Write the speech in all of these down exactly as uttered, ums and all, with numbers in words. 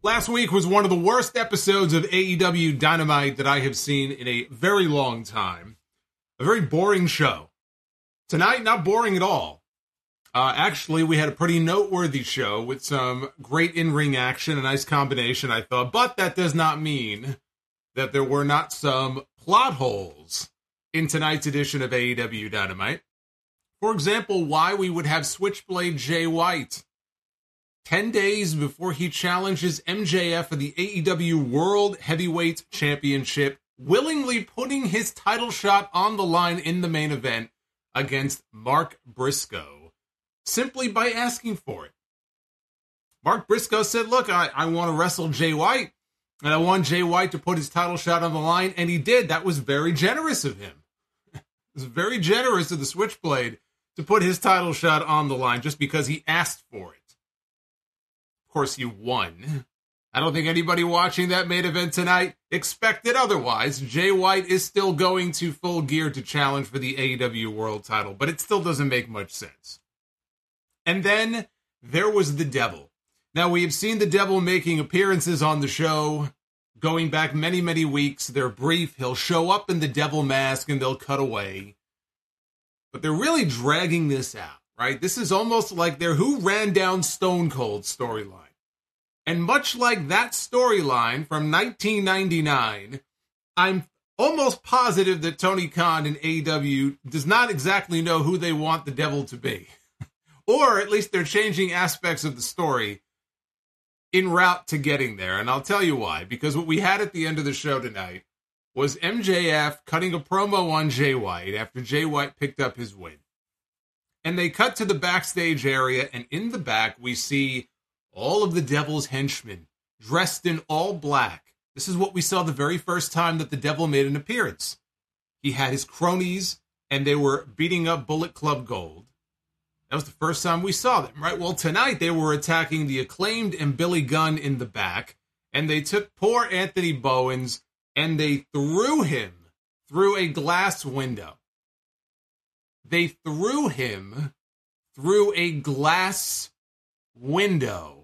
Last week was one of the worst episodes of A E W Dynamite that I have seen in a very long time. A very boring show. Tonight, not boring at all. Uh, actually, we had a pretty noteworthy show with some great in-ring action, a nice combination, I thought. But that does not mean that there were not some plot holes in tonight's edition of A E W Dynamite. For example, why we would have Switchblade Jay White ten days before he challenges M J F for the A E W World Heavyweight Championship, willingly putting his title shot on the line in the main event against Mark Briscoe, simply by asking for it. Mark Briscoe said, look, I, I want to wrestle Jay White, and I want Jay White to put his title shot on the line, and he did. That was very generous of him. It was very generous of the Switchblade to put his title shot on the line just because he asked for it. Of course, he won. I don't think anybody watching that main event tonight expected otherwise. Jay White is still going to Full Gear to challenge for the A E W World title, but it still doesn't make much sense. And then there was the Devil. Now, we have seen the Devil making appearances on the show going back many, many weeks. They're brief. He'll show up in the Devil mask and they'll cut away. But they're really dragging this out, right? This is almost like their Who Ran Down Stone Cold storyline. And much like that storyline from nineteen ninety-nine, I'm almost positive that Tony Khan and A E W does not exactly know who they want the Devil to be. Or at least they're changing aspects of the story en route to getting there. And I'll tell you why. Because what we had at the end of the show tonight was M J F cutting a promo on Jay White after Jay White picked up his win. And they cut to the backstage area, and in the back we see all of the Devil's henchmen dressed in all black. This is what we saw the very first time that the Devil made an appearance. He had his cronies, and they were beating up Bullet Club Gold. That was the first time we saw them, right? Well, tonight they were attacking the Acclaimed and Billy Gunn in the back, and they took poor Anthony Bowens, and they threw him through a glass window. They threw him through a glass window.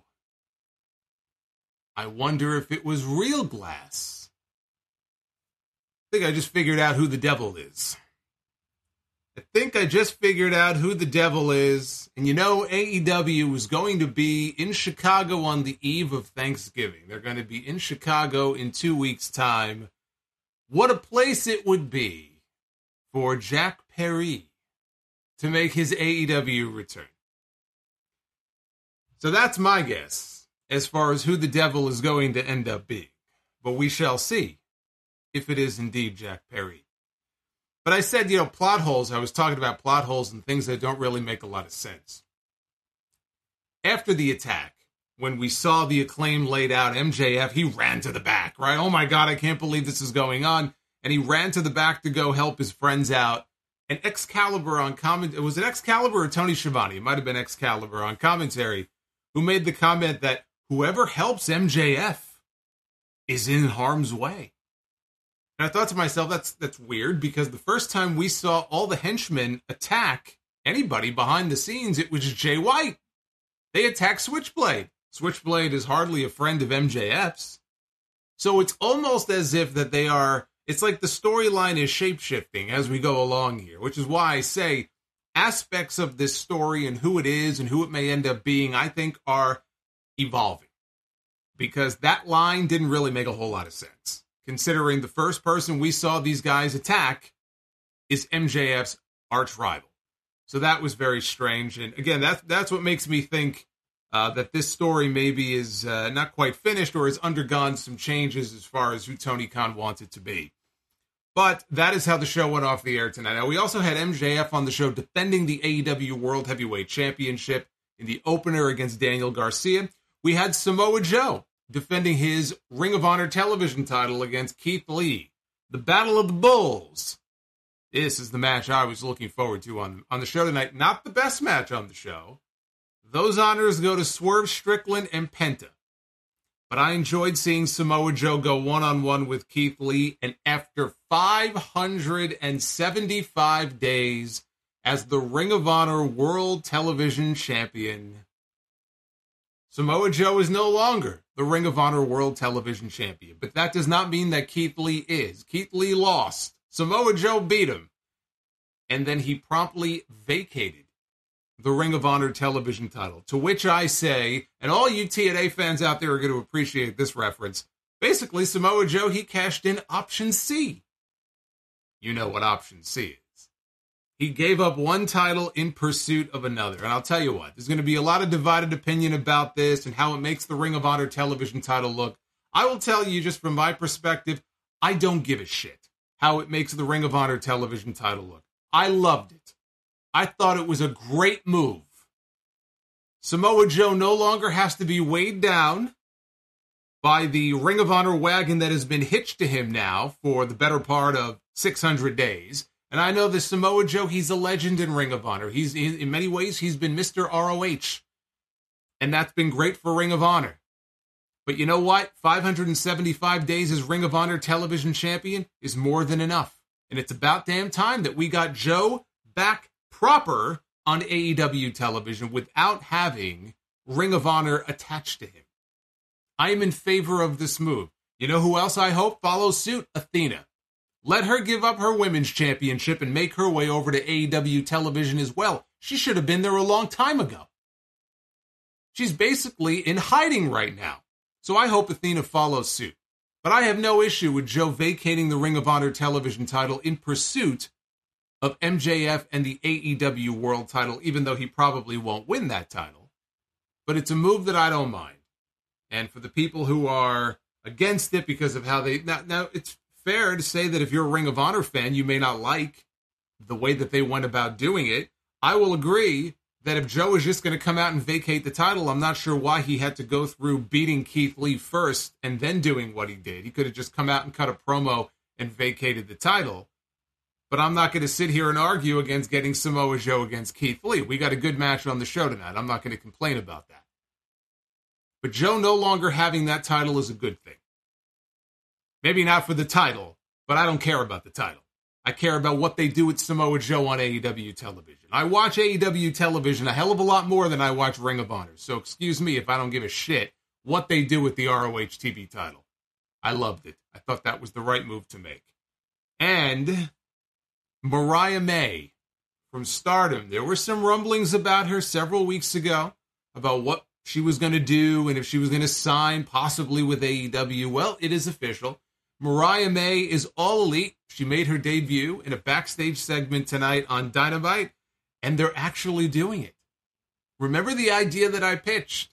I wonder if it was real glass. I think I just figured out who the Devil is. I think I just figured out who the Devil is. And you know, A E W is going to be in Chicago on the eve of Thanksgiving. They're going to be in Chicago in two weeks' time. What a place it would be for Jack Perry to make his A E W return. So that's my guess as far as who the Devil is going to end up being. But we shall see if it is indeed Jack Perry. But I said, you know, plot holes. I was talking about plot holes and things that don't really make a lot of sense. After the attack, when we saw the Acclaim laid out, M J F, he ran to the back, right? Oh my God, I can't believe this is going on. And he ran to the back to go help his friends out. And Excalibur on comment, was it Excalibur or Tony Schiavone? It might have been Excalibur on commentary, who made the comment that whoever helps M J F is in harm's way. And I thought to myself, that's that's weird, because the first time we saw all the henchmen attack anybody behind the scenes, it was Jay White. They attacked Switchblade. Switchblade is hardly a friend of M J F's. So it's almost as if that they are, it's like the storyline is shape-shifting as we go along here, which is why I say aspects of this story and who it is and who it may end up being, I think, are evolving, because that line didn't really make a whole lot of sense, considering the first person we saw these guys attack is M J F's arch rival. So that was very strange. And again, that's, that's what makes me think uh, that this story maybe is uh, not quite finished or has undergone some changes as far as who Tony Khan wants it to be. But that is how the show went off the air tonight. Now, we also had M J F on the show defending the A E W World Heavyweight Championship in the opener against Daniel Garcia. We had Samoa Joe defending his Ring of Honor television title against Keith Lee. The Battle of the Bulls. This is the match I was looking forward to on, on the show tonight. Not the best match on the show. Those honors go to Swerve Strickland and Penta. But I enjoyed seeing Samoa Joe go one-on-one with Keith Lee. And after five hundred seventy-five days as the Ring of Honor World Television Champion, Samoa Joe is no longer the Ring of Honor World Television Champion. But that does not mean that Keith Lee is. Keith Lee lost. Samoa Joe beat him. And then he promptly vacated the Ring of Honor television title. To which I say, and all you T N A fans out there are going to appreciate this reference, basically Samoa Joe, he cashed in option C. You know what option C is. He gave up one title in pursuit of another. And I'll tell you what, there's going to be a lot of divided opinion about this and how it makes the Ring of Honor television title look. I will tell you, just from my perspective, I don't give a shit how it makes the Ring of Honor television title look. I loved it. I thought it was a great move. Samoa Joe no longer has to be weighed down by the Ring of Honor wagon that has been hitched to him now for the better part of six hundred days. And I know that Samoa Joe, he's a legend in Ring of Honor. He's in many ways, he's been Mister R O H. And that's been great for Ring of Honor. But you know what? five hundred seventy-five days as Ring of Honor television champion is more than enough. And it's about damn time that we got Joe back proper on A E W television without having Ring of Honor attached to him. I am in favor of this move. You know who else I hope follows suit? Athena. Let her give up her women's championship and make her way over to A E W television as well. She should have been there a long time ago. She's basically in hiding right now. So I hope Athena follows suit. But I have no issue with Joe vacating the Ring of Honor television title in pursuit of M J F and the A E W world title, even though he probably won't win that title. But it's a move that I don't mind. And for the people who are against it because of how they... Now, now it's fair to say that if you're a Ring of Honor fan, you may not like the way that they went about doing it. I will agree that if Joe is just going to come out and vacate the title, I'm not sure why he had to go through beating Keith Lee first and then doing what he did. He could have just come out and cut a promo and vacated the title. But I'm not going to sit here and argue against getting Samoa Joe against Keith Lee. We got a good match on the show tonight. I'm not going to complain about that. But Joe no longer having that title is a good thing. Maybe not for the title, but I don't care about the title. I care about what they do with Samoa Joe on A E W television. I watch A E W television a hell of a lot more than I watch Ring of Honor. So excuse me if I don't give a shit what they do with the R O H T V title. I loved it. I thought that was the right move to make. And Mariah May from Stardom. There were some rumblings about her several weeks ago about what she was going to do and if she was going to sign possibly with A E W. Well, it is official. Mariah May is All Elite. She made her debut in a backstage segment tonight on Dynamite, and they're actually doing it. Remember the idea that I pitched?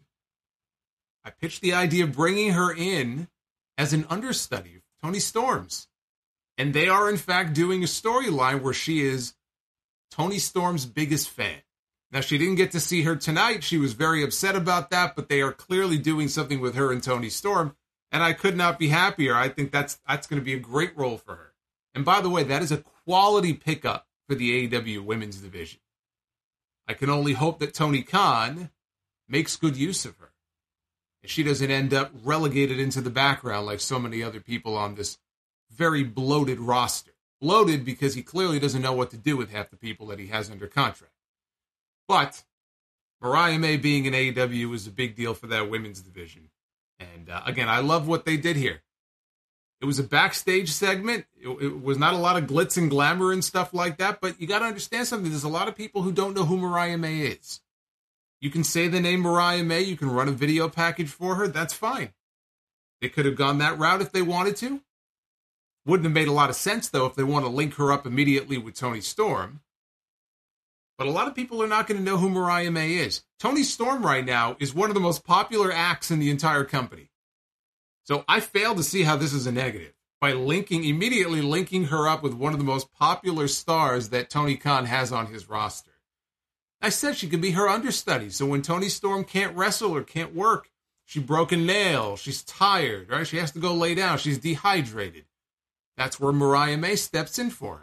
I pitched the idea of bringing her in as an understudy of Toni Storm's. And they are, in fact, doing a storyline where she is Toni Storm's biggest fan. Now, she didn't get to see her tonight. She was very upset about that, but they are clearly doing something with her and Toni Storm. And I could not be happier. I think that's that's going to be a great role for her. And by the way, that is a quality pickup for the A E W women's division. I can only hope that Tony Khan makes good use of her. And she doesn't end up relegated into the background like so many other people on this very bloated roster. Bloated because he clearly doesn't know what to do with half the people that he has under contract. But Mariah May being in A E W is a big deal for that women's division. And uh, again, I love what they did here. It was a backstage segment. It, it was not a lot of glitz and glamour and stuff like that, but you got to understand something. There's a lot of people who don't know who Mariah May is. You can say the name Mariah May. You can run a video package for her. That's fine. They could have gone that route if they wanted to. Wouldn't have made a lot of sense, though, if they want to link her up immediately with Toni Storm. But a lot of people are not going to know who Mariah May is. Toni Storm right now is one of the most popular acts in the entire company. So I fail to see how this is a negative by linking, immediately linking her up with one of the most popular stars that Tony Khan has on his roster. I said she could be her understudy. So when Toni Storm can't wrestle or can't work, she broke a nail, she's tired, right? She has to go lay down, she's dehydrated. That's where Mariah May steps in for her.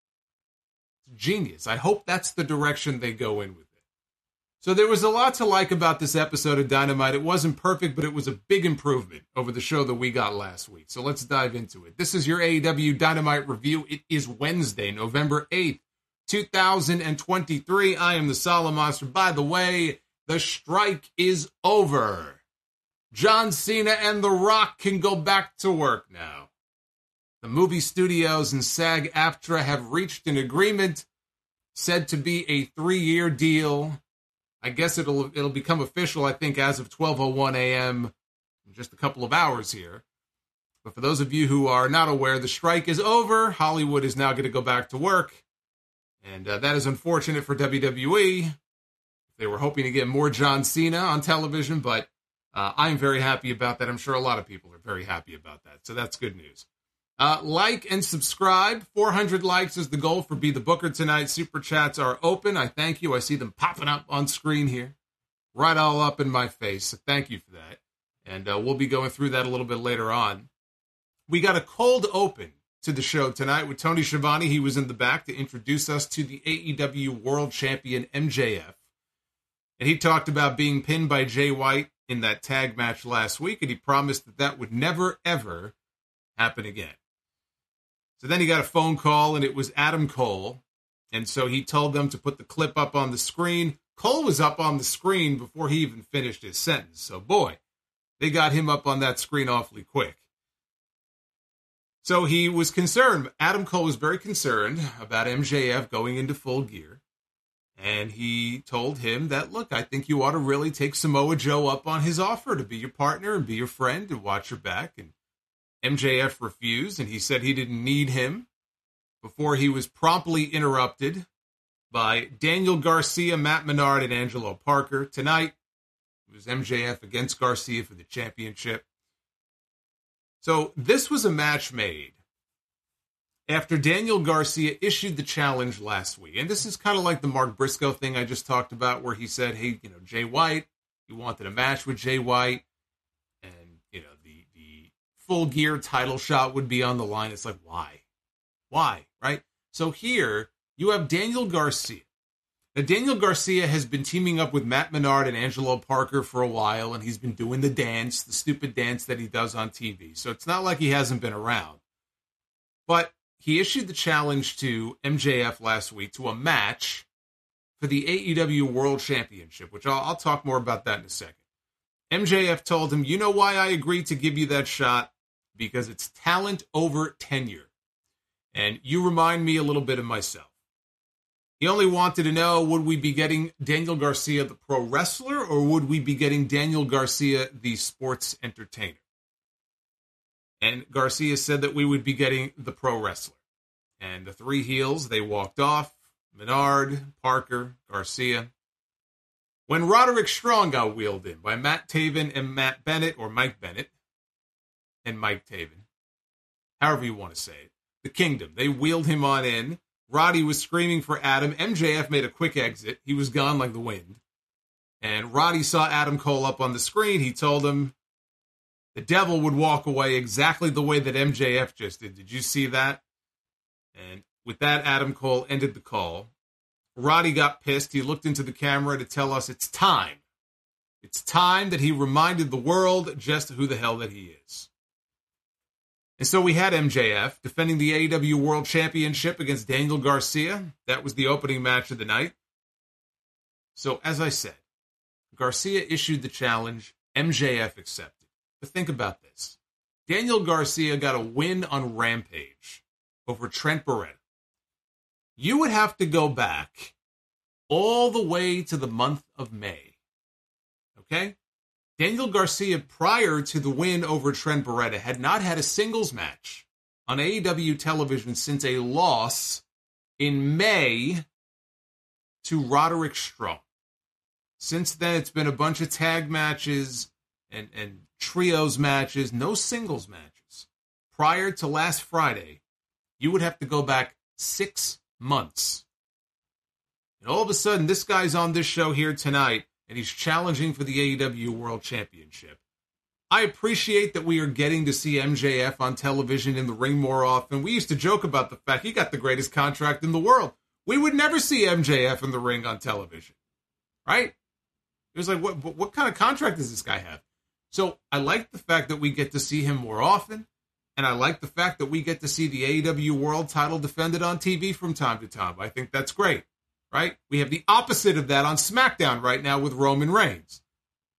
Genius. I hope that's the direction they go in with it. So there was a lot to like about this episode of Dynamite. It wasn't perfect, but it was a big improvement over the show that we got last week. So let's dive into it. This is your A E W Dynamite review. It is Wednesday, November eighth, two thousand twenty-three. I am the Solid Monster. By the way, the strike is over. John Cena and The Rock can go back to work now. The movie studios and SAG-AFTRA have reached an agreement, said to be a three-year deal. I guess it'll it'll become official, I think, as of twelve oh one a.m., in just a couple of hours here. But for those of you who are not aware, the strike is over. Hollywood is now going to go back to work. And uh, that is unfortunate for W W E. They were hoping to get more John Cena on television, but uh, I'm very happy about that. I'm sure a lot of people are very happy about that. So that's good news. Uh, like and subscribe. four hundred likes is the goal for Be the Booker tonight. Super chats are open. I thank you. I see them popping up on screen here. Right all up in my face. So thank you for that. And uh, we'll be going through that a little bit later on. We got a cold open to the show tonight with Tony Schiavone. He was in the back to introduce us to the A E W World Champion M J F. And he talked about being pinned by Jay White in that tag match last week, and he promised that that would never, ever happen again. So then he got a phone call, and it was Adam Cole. And so he told them to put the clip up on the screen. Cole was up on the screen before he even finished his sentence. So, boy, they got him up on that screen awfully quick. So he was concerned. Adam Cole was very concerned about M J F going into Full Gear. And he told him that, look, I think you ought to really take Samoa Joe up on his offer to be your partner and be your friend and watch your back. And M J F refused, and he said he didn't need him before he was promptly interrupted by Daniel Garcia, Matt Menard, and Angelo Parker. Tonight, it was M J F against Garcia for the championship. So this was a match made after Daniel Garcia issued the challenge last week. And this is kind of like the Mark Briscoe thing I just talked about, where he said, hey, you know, Jay White, he wanted a match with Jay White, and, you know, the, the Full Gear title shot would be on the line. It's like, why? Why, right? So here, you have Daniel Garcia. Now, Daniel Garcia has been teaming up with Matt Menard and Angelo Parker for a while, and he's been doing the dance, the stupid dance that he does on T V. So it's not like he hasn't been around. But he issued the challenge to M J F last week to a match for the A E W World Championship, which I'll, I'll talk more about that in a second. M J F told him, you know why I agreed to give you that shot? Because it's talent over tenure. And you remind me a little bit of myself. He only wanted to know, would we be getting Daniel Garcia, the pro wrestler, or would we be getting Daniel Garcia, the sports entertainer? And Garcia said that we would be getting the pro wrestler. And the three heels, they walked off. Menard, Parker, Garcia. When Roderick Strong got wheeled in by Matt Taven and Matt Bennett, or Mike Bennett and Mike Taven, however you want to say it, the Kingdom, they wheeled him on in. Roddy was screaming for Adam. M J F made a quick exit. He was gone like the wind. And Roddy saw Adam Cole up on the screen. He told him the devil would walk away exactly the way that M J F just did. Did you see that? And with that, Adam Cole ended the call. Roddy got pissed. He looked into the camera to tell us it's time. It's time that he reminded the world just who the hell that he is. And so we had M J F defending the A E W World Championship against Daniel Garcia. That was the opening match of the night. So as I said, Garcia issued the challenge. M J F accepted. But think about this. Daniel Garcia got a win on Rampage over Trent Beretta. You would have to go back all the way to the month of May. Okay? Daniel Garcia, prior to the win over Trent Beretta, had not had a singles match on A E W television since a loss in May to Roderick Strong. Since then, it's been a bunch of tag matches and, and trios matches, no singles matches. Prior to last Friday, you would have to go back six months. And all of a sudden, this guy's on this show here tonight, and he's challenging for the A E W World Championship. I appreciate that we are getting to see M J F on television in the ring more often. We used to joke about the fact he got the greatest contract in the world. We would never see M J F in the ring on television, right? It was like, what, what kind of contract does this guy have? So I like the fact that we get to see him more often, and I like the fact that we get to see the A E W World title defended on T V from time to time. I think that's great, right? We have the opposite of that on SmackDown right now with Roman Reigns. I'm not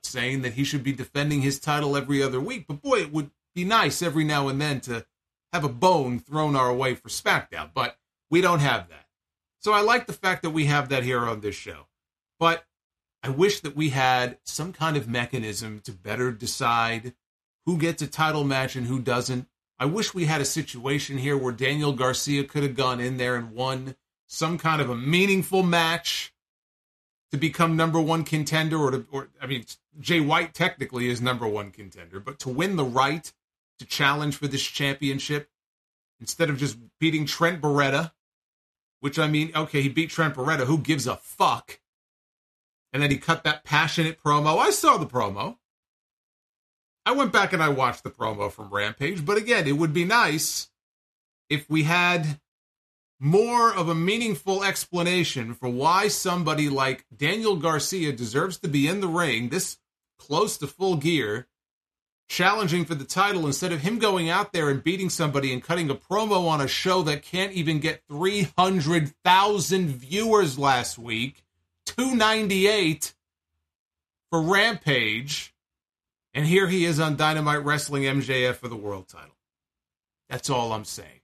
not saying that he should be defending his title every other week, but boy, it would be nice every now and then to have a bone thrown our way for SmackDown, but we don't have that. So I like the fact that we have that here on this show. But I wish that we had some kind of mechanism to better decide who gets a title match and who doesn't. I wish we had a situation here where Daniel Garcia could have gone in there and won some kind of a meaningful match to become number one contender, or, to, or I mean, Jay White technically is number one contender, but to win the right to challenge for this championship instead of just beating Trent Beretta, which, I mean, okay, he beat Trent Beretta, who gives a fuck? And then he cut that passionate promo. I saw the promo. I went back and I watched the promo from Rampage, but again, it would be nice if we had more of a meaningful explanation for why somebody like Daniel Garcia deserves to be in the ring this close to full gear, challenging for the title, instead of him going out there and beating somebody and cutting a promo on a show that can't even get three hundred thousand viewers last week, two ninety-eight for Rampage, and here he is on Dynamite wrestling M J F for the world title. That's all I'm saying.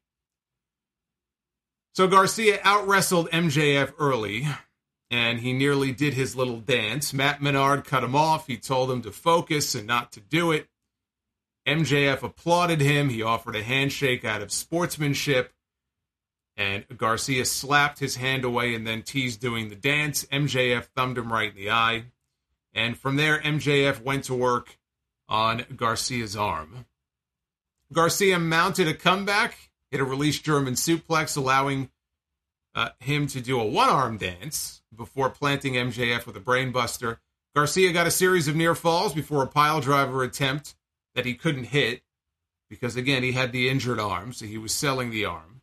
So Garcia out-wrestled M J F early, and he nearly did his little dance. Matt Menard cut him off. He told him to focus and not to do it. M J F applauded him. He offered a handshake out of sportsmanship, and Garcia slapped his hand away and then teased doing the dance. M J F thumbed him right in the eye, and from there, M J F went to work on Garcia's arm. Garcia mounted a comeback, hit a release German suplex, allowing uh, him to do a one-arm dance before planting M J F with a brainbuster. Garcia got a series of near falls before a pile driver attempt that he couldn't hit because, again, he had the injured arm, so he was selling the arm.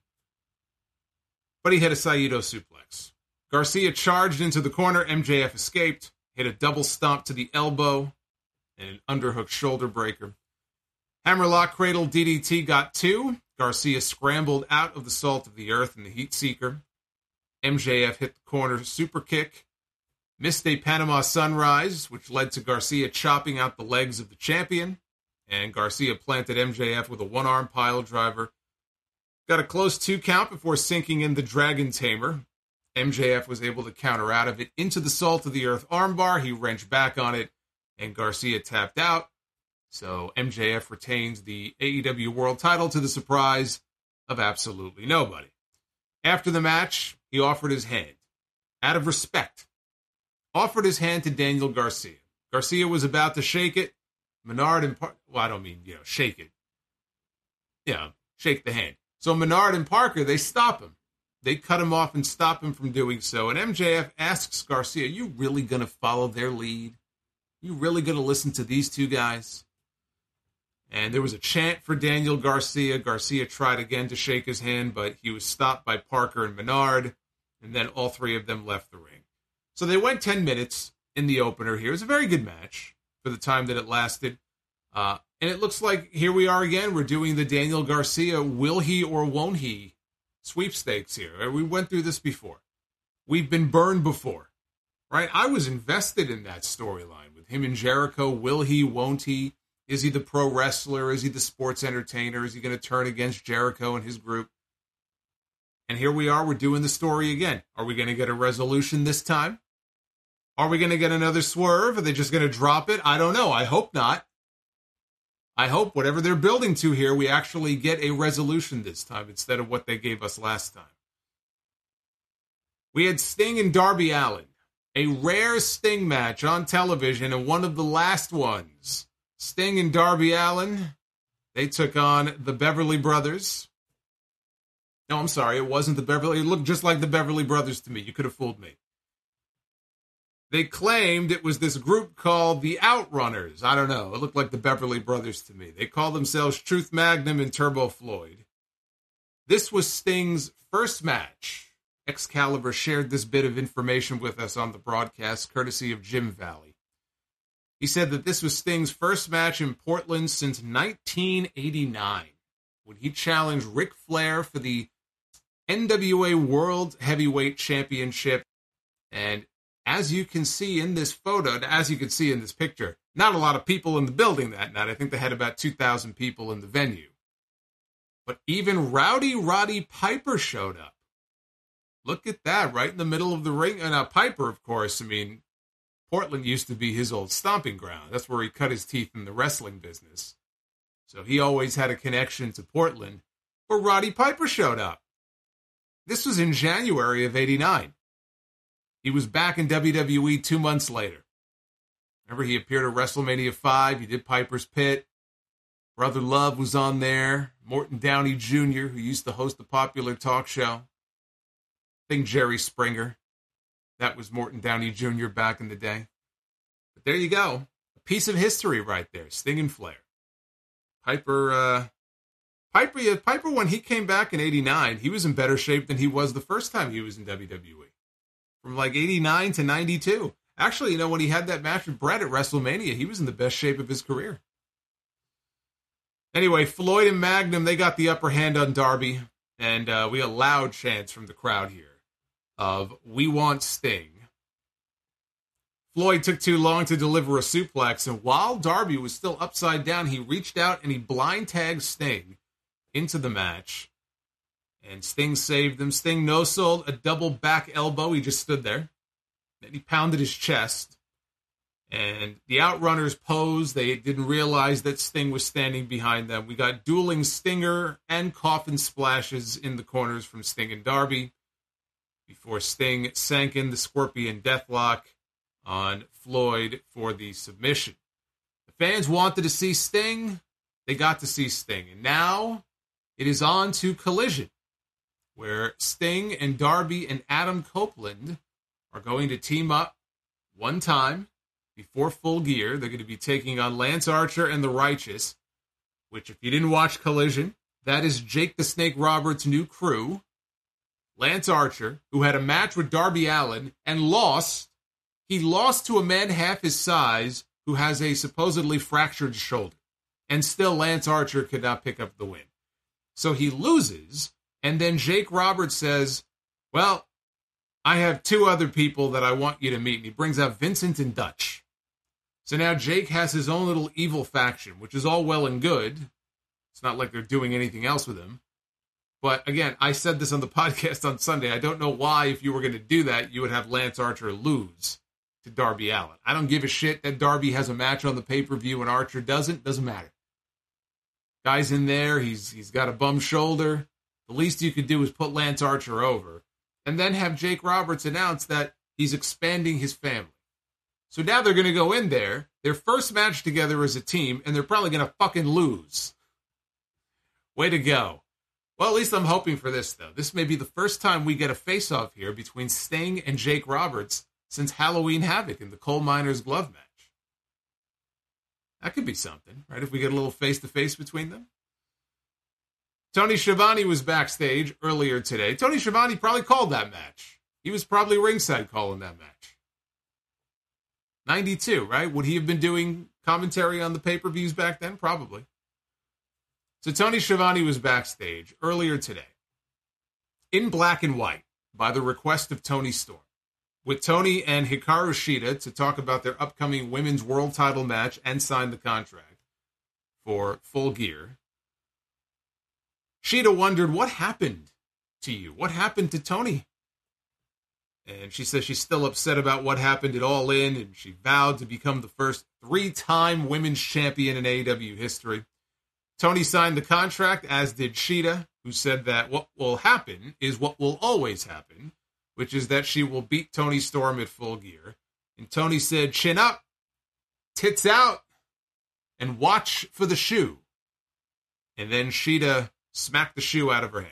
But he hit a Saito suplex. Garcia charged into the corner. M J F escaped, hit a double stomp to the elbow, and an underhook shoulder breaker. Hammerlock Cradle D D T got two. Garcia scrambled out of the salt of the earth in the heat seeker. M J F hit the corner super kick, missed a Panama Sunrise, which led to Garcia chopping out the legs of the champion, and Garcia planted M J F with a one-arm pile driver. Got a close two count before sinking in the Dragon Tamer. M J F was able to counter out of it into the salt of the earth armbar. He wrenched back on it, and Garcia tapped out. So M J F retains the A E W World title to the surprise of absolutely nobody. After the match, he offered his hand. Out of respect, offered his hand to Daniel Garcia. Garcia was about to shake it. Menard and Parker, well, I don't mean, you know, shake it. Yeah, shake the hand. So Menard and Parker, they stop him. They cut him off and stop him from doing so. And M J F asks Garcia, "You really going to follow their lead? You really going to listen to these two guys?" And there was a chant for Daniel Garcia. Garcia tried again to shake his hand, but he was stopped by Parker and Menard, and then all three of them left the ring. So they went ten minutes in the opener here. It was a very good match for the time that it lasted. Uh, and it looks like here we are again. We're doing the Daniel Garcia will he or won't he sweepstakes here. We went through this before. We've been burned before, right? I was invested in that storyline with him and Jericho. Will he, won't he? Is he the pro wrestler? Is he the sports entertainer? Is he going to turn against Jericho and his group? And here we are, we're doing the story again. Are we going to get a resolution this time? Are we going to get another swerve? Are they just going to drop it? I don't know. I hope not. I hope whatever they're building to here, we actually get a resolution this time instead of what they gave us last time. We had Sting and Darby Allin, a rare Sting match on television and one of the last ones. Sting and Darby Allin, they took on the Beverly Brothers. No, I'm sorry, it wasn't the Beverly. It looked just like the Beverly Brothers to me. You could have fooled me. They claimed it was this group called the Outrunners. I don't know. It looked like the Beverly Brothers to me. They called themselves Truth Magnum and Turbo Floyd. This was Sting's first match. Excalibur shared this bit of information with us on the broadcast, courtesy of Jim Valley. He said that this was Sting's first match in Portland since nineteen eighty-nine, when he challenged Ric Flair for the N W A World Heavyweight Championship. And as you can see in this photo, as you can see in this picture, not a lot of people in the building that night. I think they had about two thousand people in the venue. But even Rowdy Roddy Piper showed up. Look at that, right in the middle of the ring. And uh, Piper, of course, I mean, Portland used to be his old stomping ground. That's where he cut his teeth in the wrestling business. So he always had a connection to Portland, where Roddy Piper showed up. This was in January of eighty-nine. He was back in W W E two months later. Remember, he appeared at WrestleMania five. He did Piper's Pit. Brother Love was on there. Morton Downey Junior, who used to host a popular talk show. I think Jerry Springer. That was Morton Downey Junior back in the day. But there you go. A piece of history right there. Sting and Flair. Piper, uh, Piper, yeah, Piper, when he came back in eighty-nine, he was in better shape than he was the first time he was in W W E. From like eighty-nine to ninety-two. Actually, you know, when he had that match with Bret at WrestleMania, he was in the best shape of his career. Anyway, Floyd and Magnum, they got the upper hand on Darby. And uh, we got loud chants from the crowd here of, "We want Sting." Floyd took too long to deliver a suplex, and while Darby was still upside down, he reached out and he blind tagged Sting into the match. And Sting saved him. Sting no-sold a double back elbow. He just stood there. Then he pounded his chest. And the Outrunners posed. They didn't realize that Sting was standing behind them. We got dueling stinger and coffin splashes in the corners from Sting and Darby before Sting sank in the Scorpion Deathlock on Floyd for the submission. The fans wanted to see Sting. They got to see Sting. And now it is on to Collision, where Sting and Darby and Adam Copeland are going to team up one time before Full Gear. They're going to be taking on Lance Archer and The Righteous, which, if you didn't watch Collision, that is Jake the Snake Roberts' new crew. Lance Archer, who had a match with Darby Allin and lost. He lost to a man half his size who has a supposedly fractured shoulder. And still Lance Archer could not pick up the win. So he loses, and then Jake Roberts says, "Well, I have two other people that I want you to meet." And he brings out Vincent and Dutch. So now Jake has his own little evil faction, which is all well and good. It's not like they're doing anything else with him. But again, I said this on the podcast on Sunday. I don't know why, if you were going to do that, you would have Lance Archer lose to Darby Allin. I don't give a shit that Darby has a match on the pay-per-view and Archer doesn't. Doesn't matter. Guy's in there. He's He's got a bum shoulder. The least you could do is put Lance Archer over. And then have Jake Roberts announce that he's expanding his family. So now they're going to go in there, their first match together as a team, and they're probably going to fucking lose. Way to go. Well, at least I'm hoping for this, though. This may be the first time we get a face-off here between Sting and Jake Roberts since Halloween Havoc in the Coal Miners Glove match. That could be something, right, if we get a little face-to-face between them. Tony Schiavone was backstage earlier today. Tony Schiavone probably called that match. He was probably ringside calling that match. ninety-two, right? Would he have been doing commentary on the pay-per-views back then? Probably. So Tony Schiavone was backstage earlier today in black and white by the request of Tony Storm, with Tony and Hikaru Shida to talk about their upcoming women's world title match and sign the contract for Full Gear. Shida wondered, what happened to you? What happened to Tony? And she says she's still upset about what happened at All In, and she vowed to become the first three-time women's champion in A E W history. Tony signed the contract, as did Shida, who said that what will happen is what will always happen, which is that she will beat Tony Storm at Full Gear. And Tony said, chin up, tits out, and watch for the shoe. And then Shida smacked the shoe out of her hand.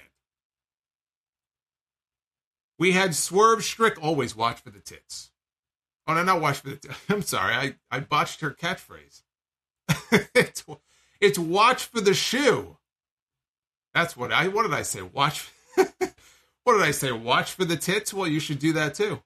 We had Swerve Strick always watch for the tits. Oh, no, not watch for the tits. I'm sorry, I, I botched her catchphrase. it's, it's watch for the shoe. That's what I, what did I say? Watch. What did I say? Watch for the tits? Well, you should do that too.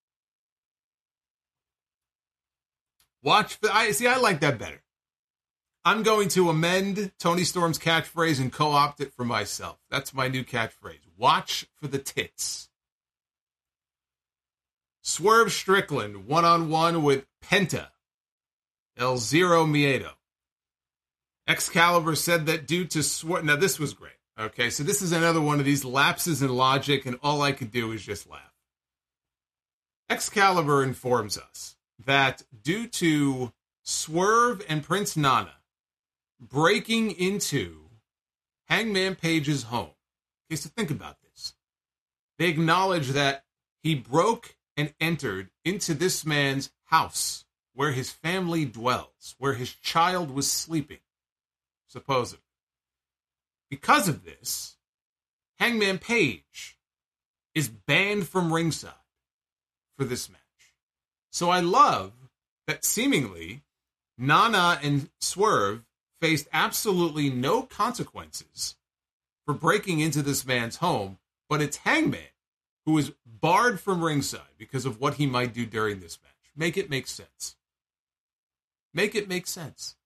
Watch for, I see, I like that better. I'm going to amend Tony Storm's catchphrase and co-opt it for myself. That's my new catchphrase. Watch for the tits. Swerve Strickland, one-on-one with Penta, El Zero Miedo. Excalibur said that due to Swerve... Now, this was great. Okay, so this is another one of these lapses in logic, and all I could do is just laugh. Excalibur informs us that due to Swerve and Prince Nana breaking into Hangman Page's home, okay, so think about this. They acknowledge that he broke and entered into this man's house where his family dwells, where his child was sleeping, supposedly. Because of this, Hangman Page is banned from ringside for this match. So I love that seemingly Nana and Swerve faced absolutely no consequences for breaking into this man's home, but it's Hangman who is barred from ringside because of what he might do during this match. Make it make sense. Make it make sense.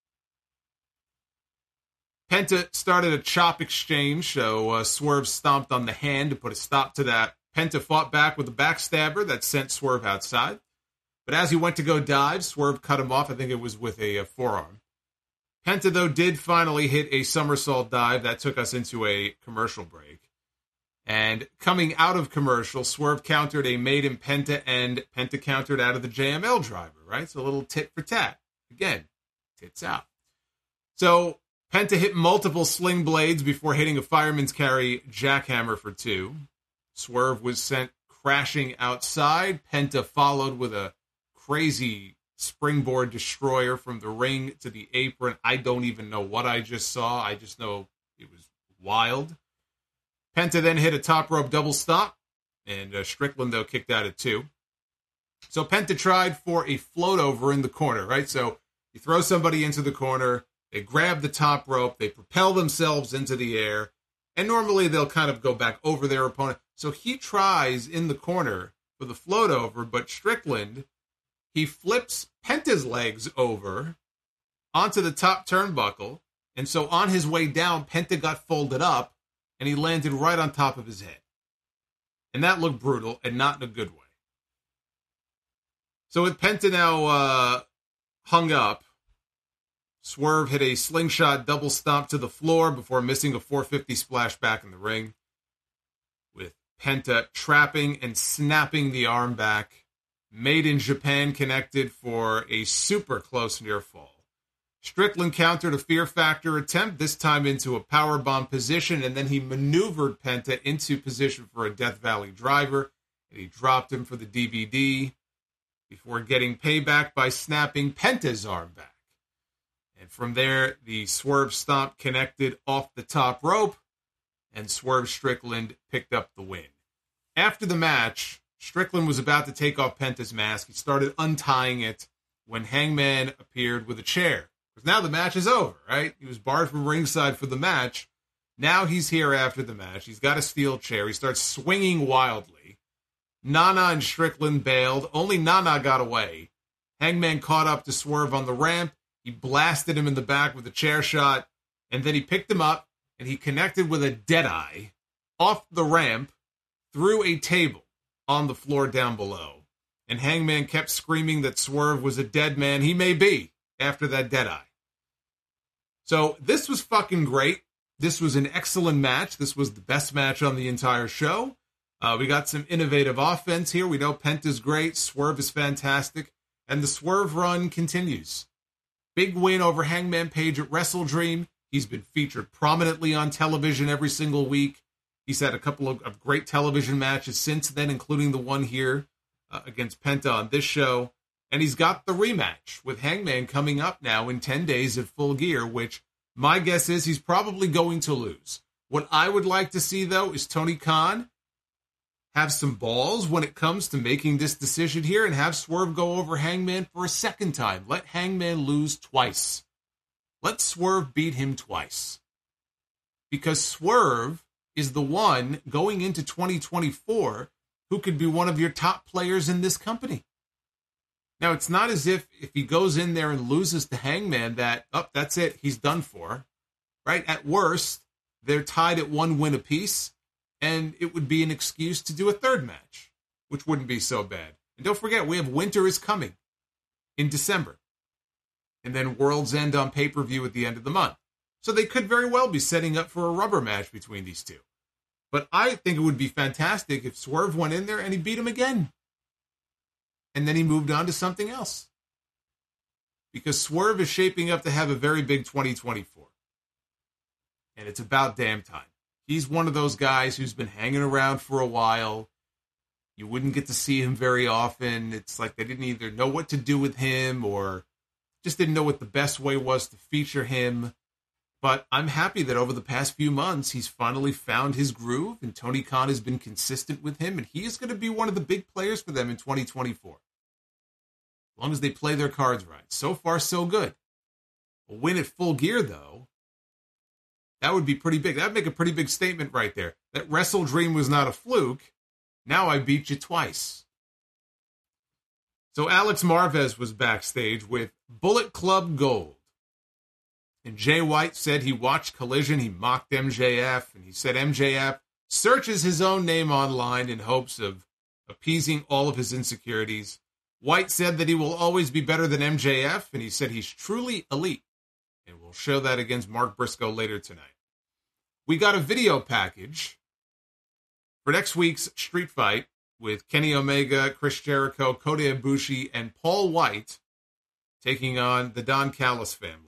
Penta started a chop exchange, so uh, Swerve stomped on the hand to put a stop to that. Penta fought back with a backstabber that sent Swerve outside. But as he went to go dive, Swerve cut him off. I think it was with a, a forearm. Penta, though, did finally hit a somersault dive. That took us into a commercial break. And coming out of commercial, Swerve countered a maiden Penta, and Penta countered out of the J M L driver, right? So a little tit for tat. Again, tits out. So Penta hit multiple sling blades before hitting a fireman's carry jackhammer for two. Swerve was sent crashing outside. Penta followed with a crazy springboard destroyer from the ring to the apron. I don't even know what I just saw. I just know it was wild. Penta then hit a top rope double stomp, and uh, Strickland, though, kicked out at two. So Penta tried for a float over in the corner, right? So you throw somebody into the corner, they grab the top rope, they propel themselves into the air, and normally they'll kind of go back over their opponent. So he tries in the corner for the float over, but Strickland, he flips Penta's legs over onto the top turnbuckle, and so on his way down, Penta got folded up, and he landed right on top of his head. And that looked brutal, and not in a good way. So with Penta now uh, hung up, Swerve hit a slingshot double stomp to the floor before missing a four fifty splash back in the ring, with Penta trapping and snapping the arm back. Made in Japan connected for a super close near fall. Strickland countered a Fear Factor attempt, this time into a powerbomb position, and then he maneuvered Penta into position for a Death Valley driver, and he dropped him for the D V D before getting payback by snapping Penta's arm back. And from there, the Swerve Stomp connected off the top rope, and Swerve Strickland picked up the win. After the match, Strickland was about to take off Penta's mask. He started untying it when Hangman appeared with a chair. Because now the match is over, right? He was barred from ringside for the match. Now he's here after the match. He's got a steel chair. He starts swinging wildly. Nana and Strickland bailed. Only Nana got away. Hangman caught up to Swerve on the ramp. He blasted him in the back with a chair shot. And then he picked him up, and he connected with a deadeye off the ramp through a table on the floor down below. And Hangman kept screaming that Swerve was a dead man. He may be after that deadeye. So this was fucking great. This was an excellent match. This was the best match on the entire show. Uh, we got some innovative offense here. We know Penta's great. Swerve is fantastic. And the Swerve run continues. Big win over Hangman Page at Wrestle Dream. He's been featured prominently on television every single week. He's had a couple of, of great television matches since then, including the one here uh, against Penta on this show. And he's got the rematch with Hangman coming up now in ten days at Full Gear, which my guess is he's probably going to lose. What I would like to see, though, is Tony Khan have some balls when it comes to making this decision here and have Swerve go over Hangman for a second time. Let Hangman lose twice. Let Swerve beat him twice. Because Swerve is the one going into twenty twenty-four who could be one of your top players in this company. Now, it's not as if if he goes in there and loses to Hangman that, oh, that's it, he's done for. Right? At worst, they're tied at one win apiece, and it would be an excuse to do a third match. which wouldn't be so bad. And don't forget, we have Winter is Coming in December. And then World's End on pay-per-view at the end of the month. So they could very well be setting up for a rubber match between these two. But I think it would be fantastic if Swerve went in there and he beat him again. And then he moved on to something else. Because Swerve is shaping up to have a very big twenty twenty-four. And it's about damn time. He's one of those guys who's been hanging around for a while. You wouldn't get to see him very often. It's like they didn't either know what to do with him or just didn't know what the best way was to feature him. But I'm happy that over the past few months, he's finally found his groove, and Tony Khan has been consistent with him, and he is going to be one of the big players for them in twenty twenty-four. As long as they play their cards right. So far, so good. A win at Full Gear, though, that would be pretty big. That would make a pretty big statement right there. That Wrestle Dream was not a fluke. Now I beat you twice. So Alex Marvez was backstage with Bullet Club Gold. And Jay White said he watched Collision, he mocked M J F, and he said M J F searches his own name online in hopes of appeasing all of his insecurities. White said that he will always be better than M J F, and he said he's truly elite. And we'll show that against Mark Briscoe later tonight. We got a video package for next week's Street Fight with Kenny Omega, Chris Jericho, Kota Ibushi, and Paul White taking on the Don Callis family.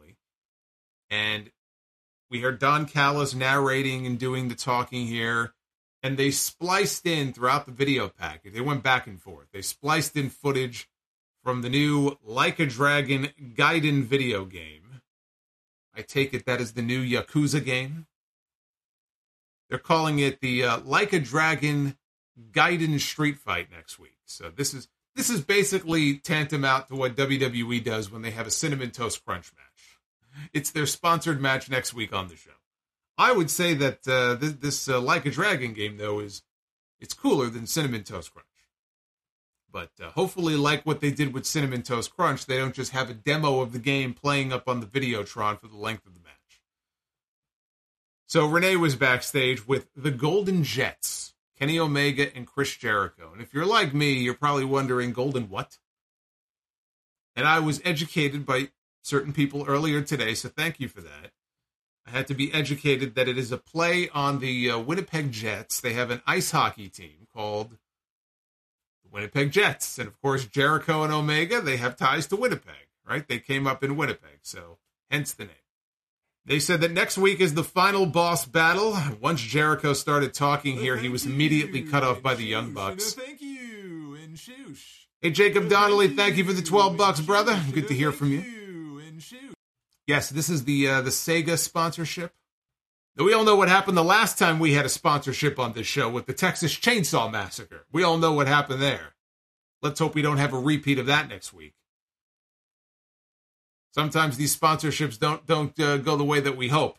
And we heard Don Callis narrating and doing the talking here. And they spliced in throughout the video package. They went back and forth. They spliced in footage from the new Like a Dragon Gaiden video game. I take it that is the new Yakuza game. They're calling it the uh, Like a Dragon Gaiden Street Fight next week. So this is this is basically tantamount to what W W E does when they have a Cinnamon Toast Crunch match. It's their sponsored match next week on the show. I would say that uh, this, this uh, Like a Dragon game, though, is it's cooler than Cinnamon Toast Crunch. But uh, hopefully, like what they did with Cinnamon Toast Crunch, they don't just have a demo of the game playing up on the Videotron for the length of the match. So Renee was backstage with the Golden Jets, Kenny Omega and Chris Jericho. And if you're like me, you're probably wondering, Golden what? And I was educated by certain people earlier today, so thank you for that. I had to be educated that it is a play on the uh, Winnipeg Jets. They have an ice hockey team called the Winnipeg Jets. And, of course, Jericho and Omega, they have ties to Winnipeg, right? They came up in Winnipeg, so hence the name. They said that next week is the final boss battle. Once Jericho started talking here, he was immediately cut off by the Young Bucks. Thank you, and shoosh. Hey, Jacob Donnelly, thank you for the twelve bucks, brother. Good to hear from you. Yes, this is the uh, the Sega sponsorship. Now, we all know what happened the last time we had a sponsorship on this show with the Texas Chainsaw Massacre. We all know what happened there. Let's hope we don't have a repeat of that next week. Sometimes these sponsorships don't don't uh, go the way that we hope.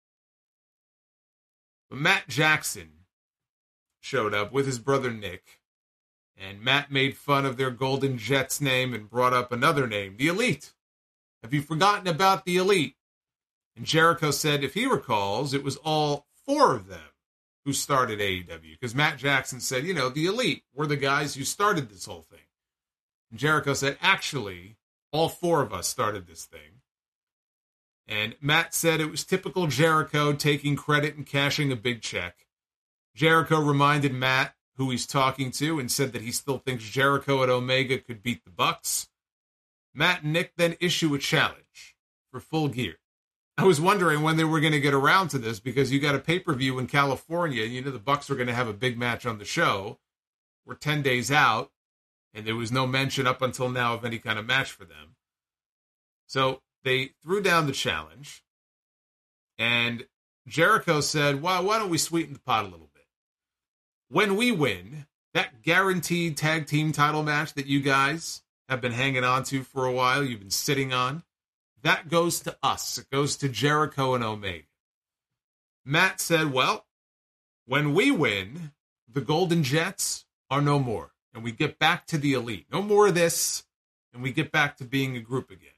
But Matt Jackson showed up with his brother Nick, and Matt made fun of their Golden Jets name and brought up another name, the Elite. Have you forgotten about the Elite? And Jericho said, if he recalls, it was all four of them who started A E W. Because Matt Jackson said, you know, the Elite were the guys who started this whole thing. And Jericho said, actually, all four of us started this thing. And Matt said it was typical Jericho taking credit and cashing a big check. Jericho reminded Matt who he's talking to and said that he still thinks Jericho and Omega could beat the Bucks. Matt and Nick then issue a challenge for Full Gear. I was wondering when they were going to get around to this because you got a pay-per-view in California. You know the Bucks are going to have a big match on the show. We're ten days out, and there was no mention up until now of any kind of match for them. So they threw down the challenge, and Jericho said, well, why don't we sweeten the pot a little bit? When we win, that guaranteed tag team title match that you guys have been hanging on to for a while, you've been sitting on, that goes to us. It goes to Jericho and Omega. Matt said, well, when we win, the Golden Jets are no more, and we get back to the Elite. No more of this, and we get back to being a group again.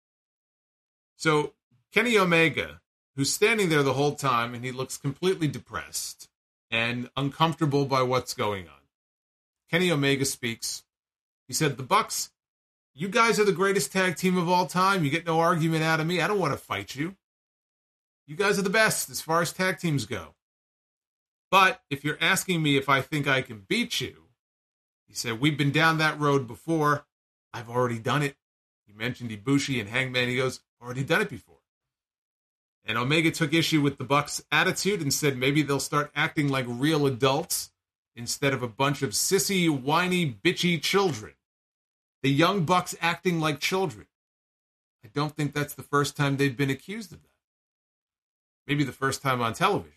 So Kenny Omega, who's standing there the whole time, and he looks completely depressed and uncomfortable by what's going on. Kenny Omega speaks. He said, the Bucks, you guys are the greatest tag team of all time. You get no argument out of me. I don't want to fight you. You guys are the best as far as tag teams go. But if you're asking me if I think I can beat you, he said, we've been down that road before. I've already done it. He mentioned Ibushi and Hangman. He goes, already done it before. And Omega took issue with the Bucks' attitude and said maybe they'll start acting like real adults instead of a bunch of sissy, whiny, bitchy children. The Young Bucks acting like children. I don't think that's the first time they've been accused of that. Maybe the first time on television.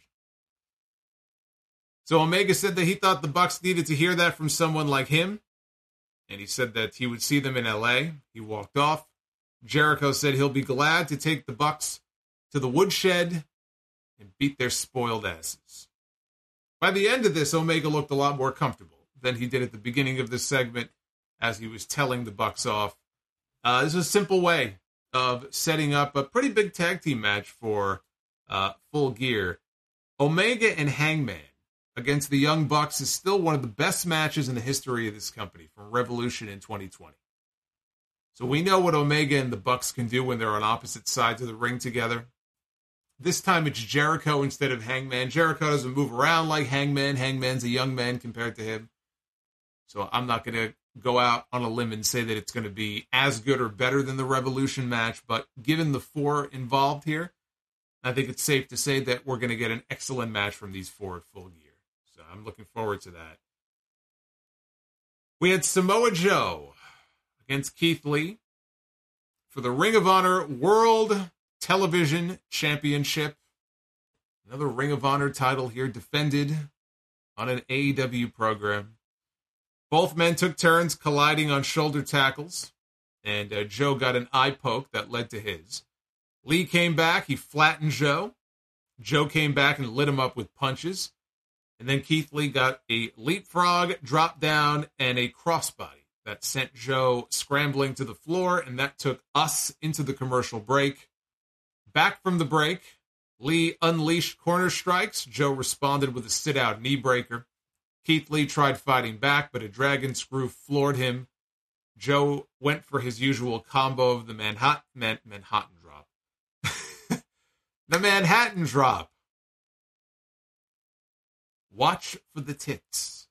So Omega said that he thought the Bucks needed to hear that from someone like him. And he said that he would see them in L A. He walked off. Jericho said he'll be glad to take the Bucks to the woodshed and beat their spoiled asses. By the end of this, Omega looked a lot more comfortable than he did at the beginning of this segment as he was telling the Bucks off. Uh, this is a simple way of setting up a pretty big tag team match for uh, Full Gear. Omega and Hangman against the Young Bucks is still one of the best matches in the history of this company from Revolution in twenty twenty. So we know what Omega and the Bucks can do when they're on opposite sides of the ring together. This time it's Jericho instead of Hangman. Jericho doesn't move around like Hangman. Hangman's a young man compared to him. So I'm not going to go out on a limb and say that it's going to be as good or better than the Revolution match, but given the four involved here, I think it's safe to say that we're going to get an excellent match from these four at Full Gear. So I'm looking forward to that. We had Samoa Joe against Keith Lee for the Ring of Honor World Television Championship. Another Ring of Honor title here defended on an A E W program. Both men took turns colliding on shoulder tackles, and uh, Joe got an eye poke that led to his. Lee came back, he flattened Joe. Joe came back and lit him up with punches. And then Keith Lee got a leapfrog, drop down, and a crossbody that sent Joe scrambling to the floor, and that took us into the commercial break. Back from the break, Lee unleashed corner strikes. Joe responded with a sit-out knee breaker. Keith Lee tried fighting back, but a dragon screw floored him. Joe went for his usual combo of the Manhattan, Man, Manhattan drop. The Manhattan drop. Watch for the tits.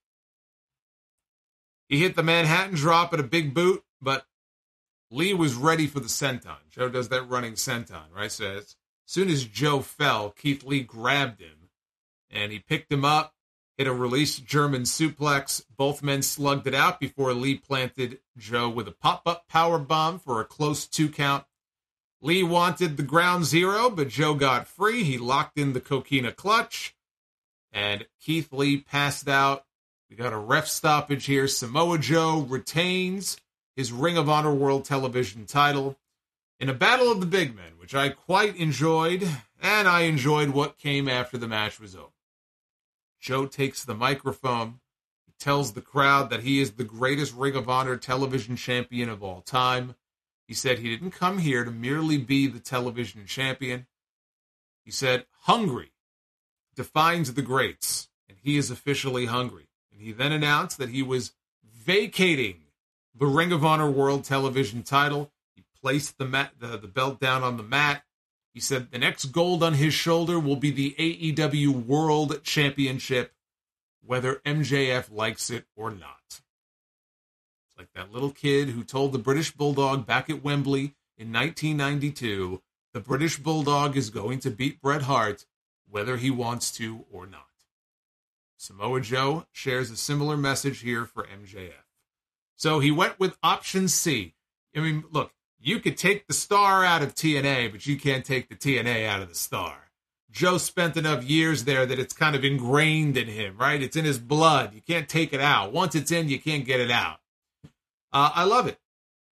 He hit the Manhattan drop at a big boot, but Lee was ready for the senton. Joe does that running senton, right? So as soon as Joe fell, Keith Lee grabbed him, and he picked him up, hit a release German suplex. Both men slugged it out before Lee planted Joe with a pop-up power bomb for a close two count. Lee wanted the ground zero, but Joe got free. He locked in the coquina clutch, and Keith Lee passed out. We got a ref stoppage here. Samoa Joe retains his Ring of Honor World Television title in a battle of the big men, which I quite enjoyed, and I enjoyed what came after the match was over. Joe takes the microphone. He tells the crowd that he is the greatest Ring of Honor television champion of all time. He said he didn't come here to merely be the television champion. He said, hungry defines the greats, and he is officially hungry. And he then announced that he was vacating the Ring of Honor World Television title. He placed the, mat, the, the belt down on the mat. He said the next gold on his shoulder will be the A E W World Championship, whether M J F likes it or not. It's like that little kid who told the British Bulldog back at Wembley in nineteen ninety-two, the British Bulldog is going to beat Bret Hart, whether he wants to or not. Samoa Joe shares a similar message here for M J F. So he went with option C. I mean, look, you could take the star out of T N A, but you can't take the T N A out of the star. Joe spent enough years there that it's kind of ingrained in him, right? It's in his blood. You can't take it out. Once it's in, you can't get it out. Uh, I love it.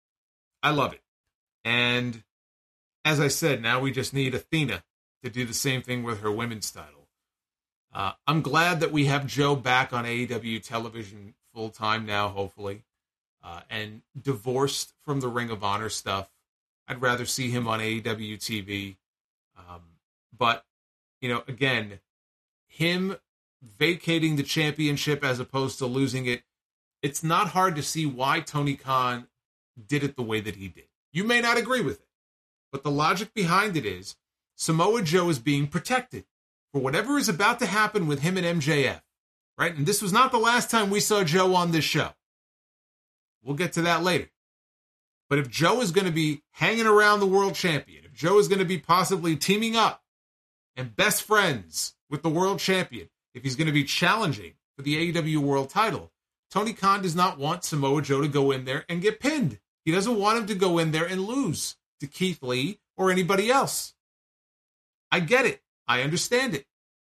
I love it. And as I said, now we just need Athena to do the same thing with her women's title. Uh, I'm glad that we have Joe back on A E W television full-time now, hopefully. Uh, and divorced from the Ring of Honor stuff. I'd rather see him on A E W T V. Um, but, you know, again, him vacating the championship as opposed to losing it it's not hard to see why Tony Khan did it the way that he did. You may not agree with it, but the logic behind it is Samoa Joe is being protected for whatever is about to happen with him and M J F, right? And this was not the last time we saw Joe on this show. We'll get to that later. But if Joe is going to be hanging around the world champion, if Joe is going to be possibly teaming up and best friends with the world champion, if he's going to be challenging for the A E W world title, Tony Khan does not want Samoa Joe to go in there and get pinned. He doesn't want him to go in there and lose to Keith Lee or anybody else. I get it. I understand it.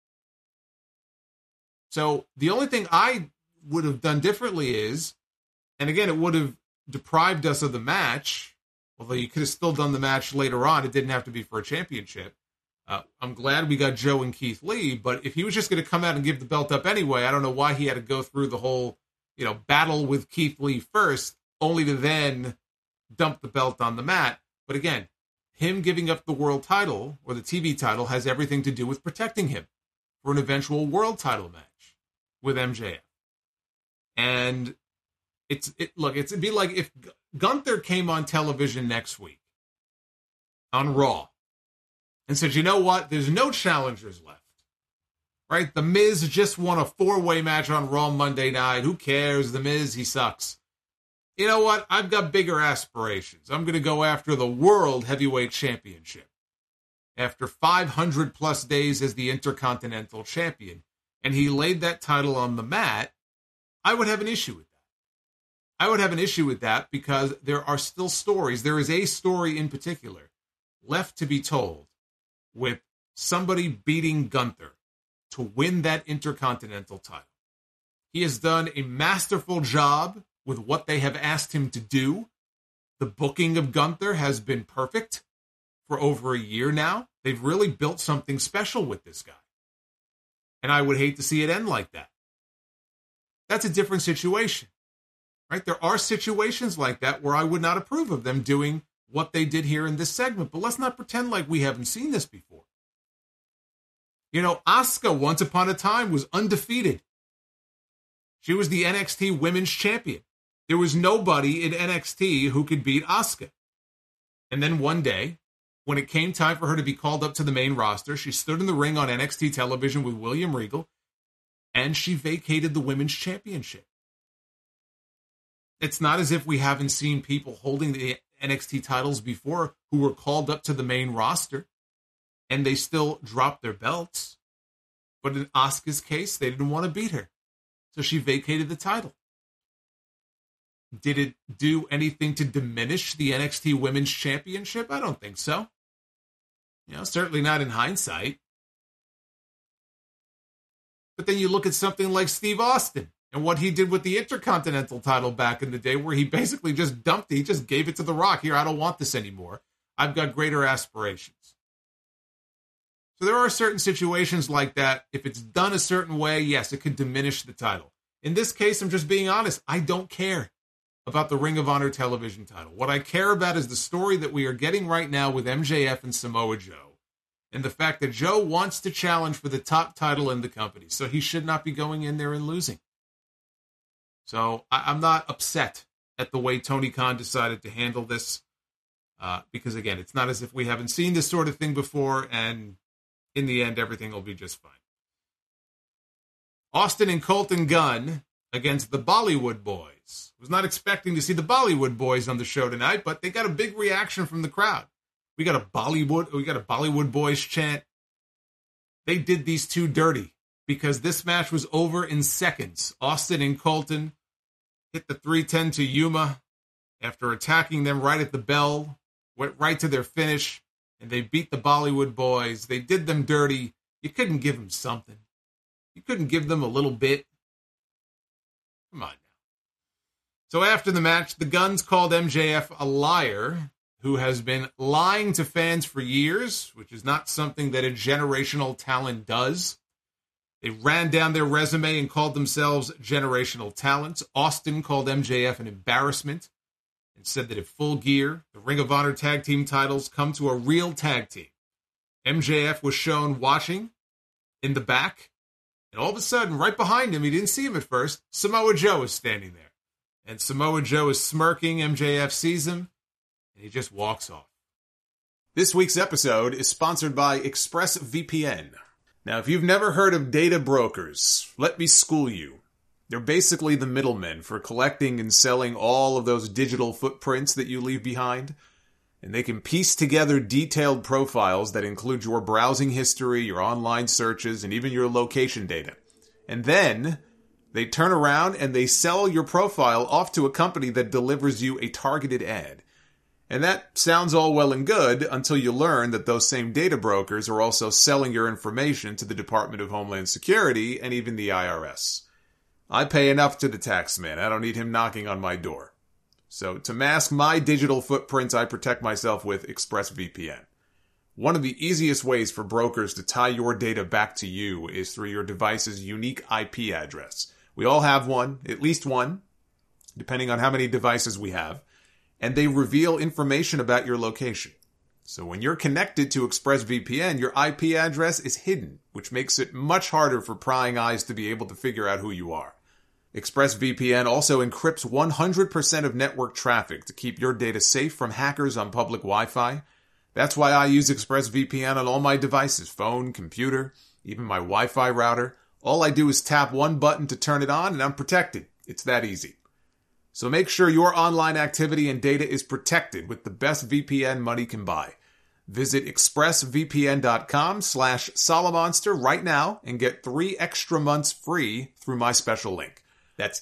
So the only thing I would have done differently is, and again, it would have deprived us of the match, although you could have still done the match later on. It didn't have to be for a championship. Uh, I'm glad we got Joe and Keith Lee, but if he was just going to come out and give the belt up anyway, I don't know why he had to go through the whole, you know, battle with Keith Lee first, only to then dump the belt on the mat. But again, him giving up the world title or the T V title has everything to do with protecting him for an eventual world title match with M J F. And it's it look, it's, it'd be like if Gunther came on television next week on Raw and said, you know what, there's no challengers left. Right? The Miz just won a four-way match on Raw Monday night. Who cares? The Miz, he sucks. You know what? I've got bigger aspirations. I'm going to go after the World Heavyweight Championship. After five hundred plus days as the Intercontinental Champion, and he laid that title on the mat, I would have an issue with that. I would have an issue with that because there are still stories. There is a story in particular left to be told with somebody beating Gunther to win that Intercontinental title. He has done a masterful job with what they have asked him to do. The booking of Gunther has been perfect for over a year now. They've really built something special with this guy. And I would hate to see it end like that. That's a different situation, right? There are situations like that where I would not approve of them doing what they did here in this segment. But let's not pretend like we haven't seen this before. You know, Asuka, once upon a time, was undefeated. She was the N X T Women's Champion. There was nobody in N X T who could beat Asuka. And then one day, when it came time for her to be called up to the main roster, she stood in the ring on N X T television with William Regal, and she vacated the Women's Championship. It's not as if we haven't seen people holding the N X T titles before who were called up to the main roster, and they still dropped their belts. But in Asuka's case, they didn't want to beat her, so she vacated the title. Did it do anything to diminish the N X T Women's Championship? I don't think so. You know, certainly not in hindsight. But then you look at something like Steve Austin and what he did with the Intercontinental title back in the day, where he basically just dumped it. He just gave it to The Rock. Here, I don't want this anymore. I've got greater aspirations. So there are certain situations like that. If it's done a certain way, yes, it could diminish the title. In this case, I'm just being honest. I don't care about the Ring of Honor television title. What I care about is the story that we are getting right now with M J F and Samoa Joe, and the fact that Joe wants to challenge for the top title in the company, so he should not be going in there and losing. So I, I'm not upset at the way Tony Khan decided to handle this, uh, because again, it's not as if we haven't seen this sort of thing before, and in the end, everything will be just fine. Austin and Colton Gunn against the Bollywood Boys. Was not expecting to see the Bollywood Boys on the show tonight, but they got a big reaction from the crowd. We got a Bollywood, we got a Bollywood Boys chant. They did these two dirty because this match was over in seconds. Austin and Colton hit the three ten to Yuma after attacking them right at the bell, went right to their finish, and they beat the Bollywood Boys. They did them dirty. You couldn't give them something. You couldn't give them a little bit. Come on now. So after the match, the Guns called M J F a liar who has been lying to fans for years, which is not something that a generational talent does. They ran down their resume and called themselves generational talents. Austin called M J F an embarrassment and said that at Full Gear, the Ring of Honor tag team titles come to a real tag team. M J F was shown watching in the back, and all of a sudden, right behind him, he didn't see him at first, Samoa Joe is standing there. And Samoa Joe is smirking. M J F sees him, and he just walks off. This week's episode is sponsored by ExpressVPN. Now, if you've never heard of data brokers, let me school you. They're basically the middlemen for collecting and selling all of those digital footprints that you leave behind. And they can piece together detailed profiles that include your browsing history, your online searches, and even your location data. And then they turn around and they sell your profile off to a company that delivers you a targeted ad. And that sounds all well and good until you learn that those same data brokers are also selling your information to the Department of Homeland Security and even the I R S. I pay enough to the tax man. I don't need him knocking on my door. So to mask my digital footprints, I protect myself with ExpressVPN. One of the easiest ways for brokers to tie your data back to you is through your device's unique I P address. We all have one, at least one, depending on how many devices we have, and they reveal information about your location. So when you're connected to ExpressVPN, your I P address is hidden, which makes it much harder for prying eyes to be able to figure out who you are. ExpressVPN also encrypts one hundred percent of network traffic to keep your data safe from hackers on public Wi-Fi. That's why I use ExpressVPN on all my devices, phone, computer, even my Wi-Fi router. All I do is tap one button to turn it on and I'm protected. It's that easy. So make sure your online activity and data is protected with the best V P N money can buy. Visit expressvpn.com slash Solomonster right now and get three extra months free through my special link. That's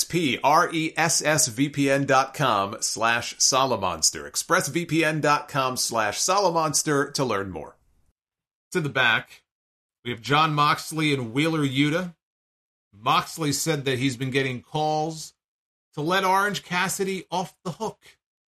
expressvpn.com slash Solomonster. expressvpn.com slash Solomonster to learn more. To the back, we have Jon Moxley and Wheeler Yuta. Moxley said that he's been getting calls to let Orange Cassidy off the hook,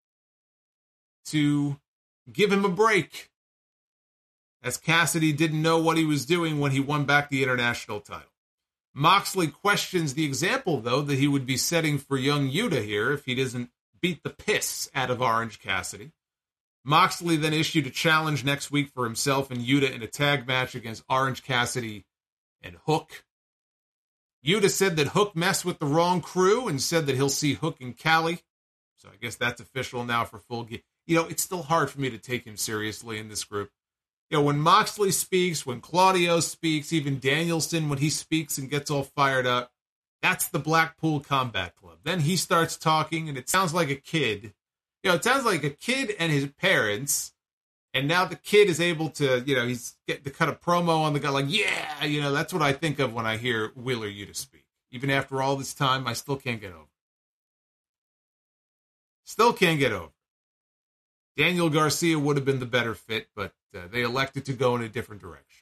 to give him a break, as Cassidy didn't know what he was doing when he won back the international title. Moxley questions the example, though, that he would be setting for young Yuta here if he doesn't beat the piss out of Orange Cassidy. Moxley then issued a challenge next week for himself and Yuta in a tag match against Orange Cassidy and Hook. Yuta said that Hook messed with the wrong crew and said that he'll see Hook and Cali. So I guess that's official now for Full Gear. You know, it's still hard for me to take him seriously in this group. You know, when Moxley speaks, when Claudio speaks, even Danielson, when he speaks and gets all fired up, that's the Blackpool Combat Club. Then he starts talking, and it sounds like a kid. You know, it sounds like a kid and his parents, and now the kid is able to, you know, he's getting to cut a promo on the guy, like, yeah, you know, that's what I think of when I hear Wheeler Yuta speak. Even after all this time, I still can't get over it. Still can't get over it. Daniel Garcia would have been the better fit, but uh, they elected to go in a different direction.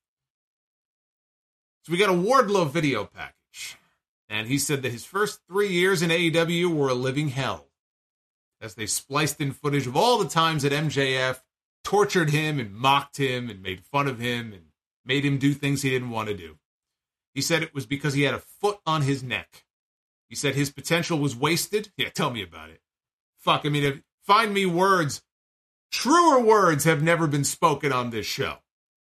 So we got a Wardlow video package, and he said that his first three years in A E W were a living hell, as they spliced in footage of all the times that M J F tortured him and mocked him and made fun of him and made him do things he didn't want to do. He said it was because he had a foot on his neck. He said his potential was wasted. Yeah, tell me about it. Fuck, I mean, if, find me words. Truer words have never been spoken on this show.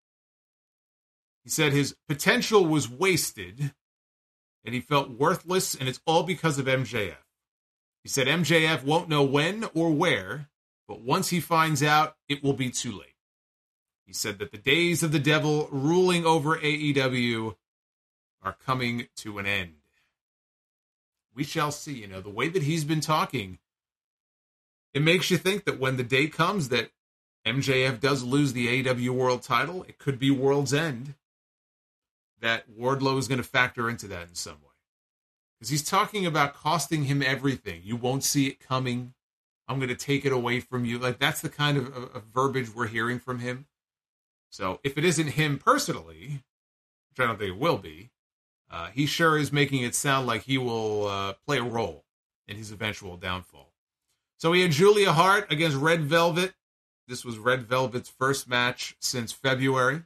He said his potential was wasted and he felt worthless, and it's all because of M J F. He said M J F won't know when or where, but once he finds out, it will be too late. He said that the days of the devil ruling over A E W are coming to an end. We shall see. You know, the way that he's been talking, it makes you think that when the day comes that M J F does lose the A E W World title, it could be World's End, that Wardlow is going to factor into that in some way. Because he's talking about costing him everything. You won't see it coming. I'm going to take it away from you. Like, that's the kind of, of, of verbiage we're hearing from him. So if it isn't him personally, which I don't think it will be, uh, he sure is making it sound like he will uh, play a role in his eventual downfall. So we had Julia Hart against Red Velvet. This was Red Velvet's first match since February.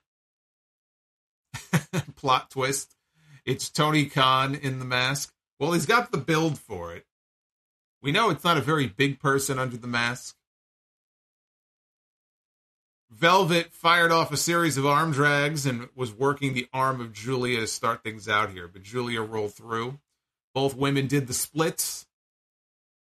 Plot twist. It's Tony Khan in the mask. Well, he's got the build for it. We know it's not a very big person under the mask. Velvet fired off a series of arm drags and was working the arm of Julia to start things out here, but Julia rolled through. Both women did the splits.